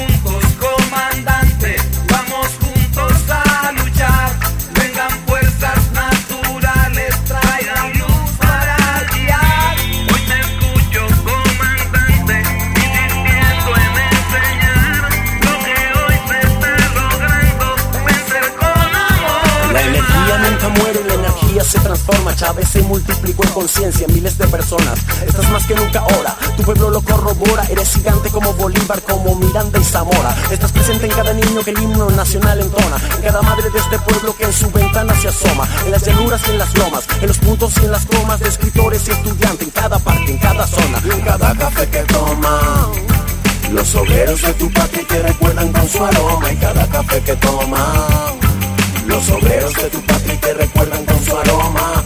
Fuerzas multiplicó en conciencia miles de personas. Estás más que nunca ahora, tu pueblo lo corrobora. Eres gigante como Bolívar, como Miranda y Zamora. Estás presente en cada niño que el himno nacional entona, en cada madre de este pueblo que en su ventana se asoma, en las llanuras y en las lomas, en los puntos y en las comas de escritores y estudiantes, en cada parte, en cada zona, en cada café que toman los obreros de tu patria te recuerdan con su aroma. En cada café que toman los obreros de tu patria te recuerdan con su aroma.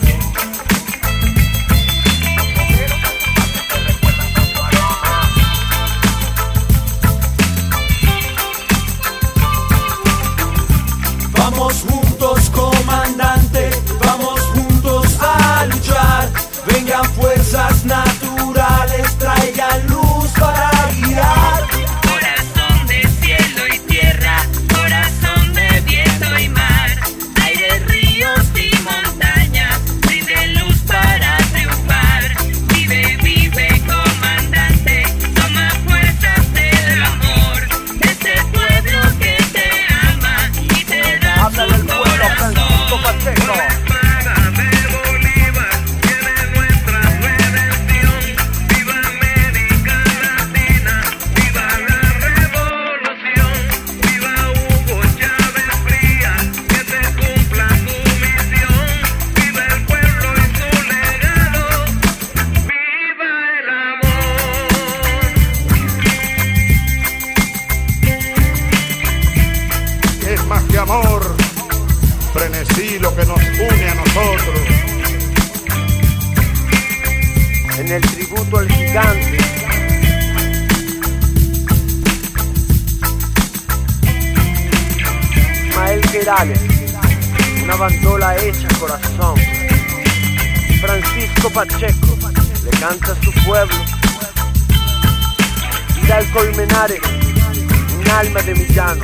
Vamos juntos, comandante, vamos juntos a luchar. Vengan fuerzas naturales, traigan luz para guiar. Corazón de cielo y tierra, corazón de viento y mar, aire, ríos y montañas, brinde luz para triunfar. Vive, vive, comandante, toma fuerzas del amor, de este pueblo que te ama y te da su corazón. Amor, frenesí lo que nos une a nosotros. En el tributo al gigante, Ismael Querales, una bandola hecha corazón. Francisco Pacheco le canta a su pueblo. Vidal Colmenares, un alma de villano.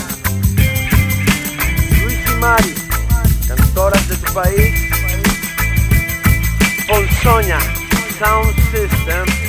Mari, cantoras de tu país. Ponzoña, Sound System.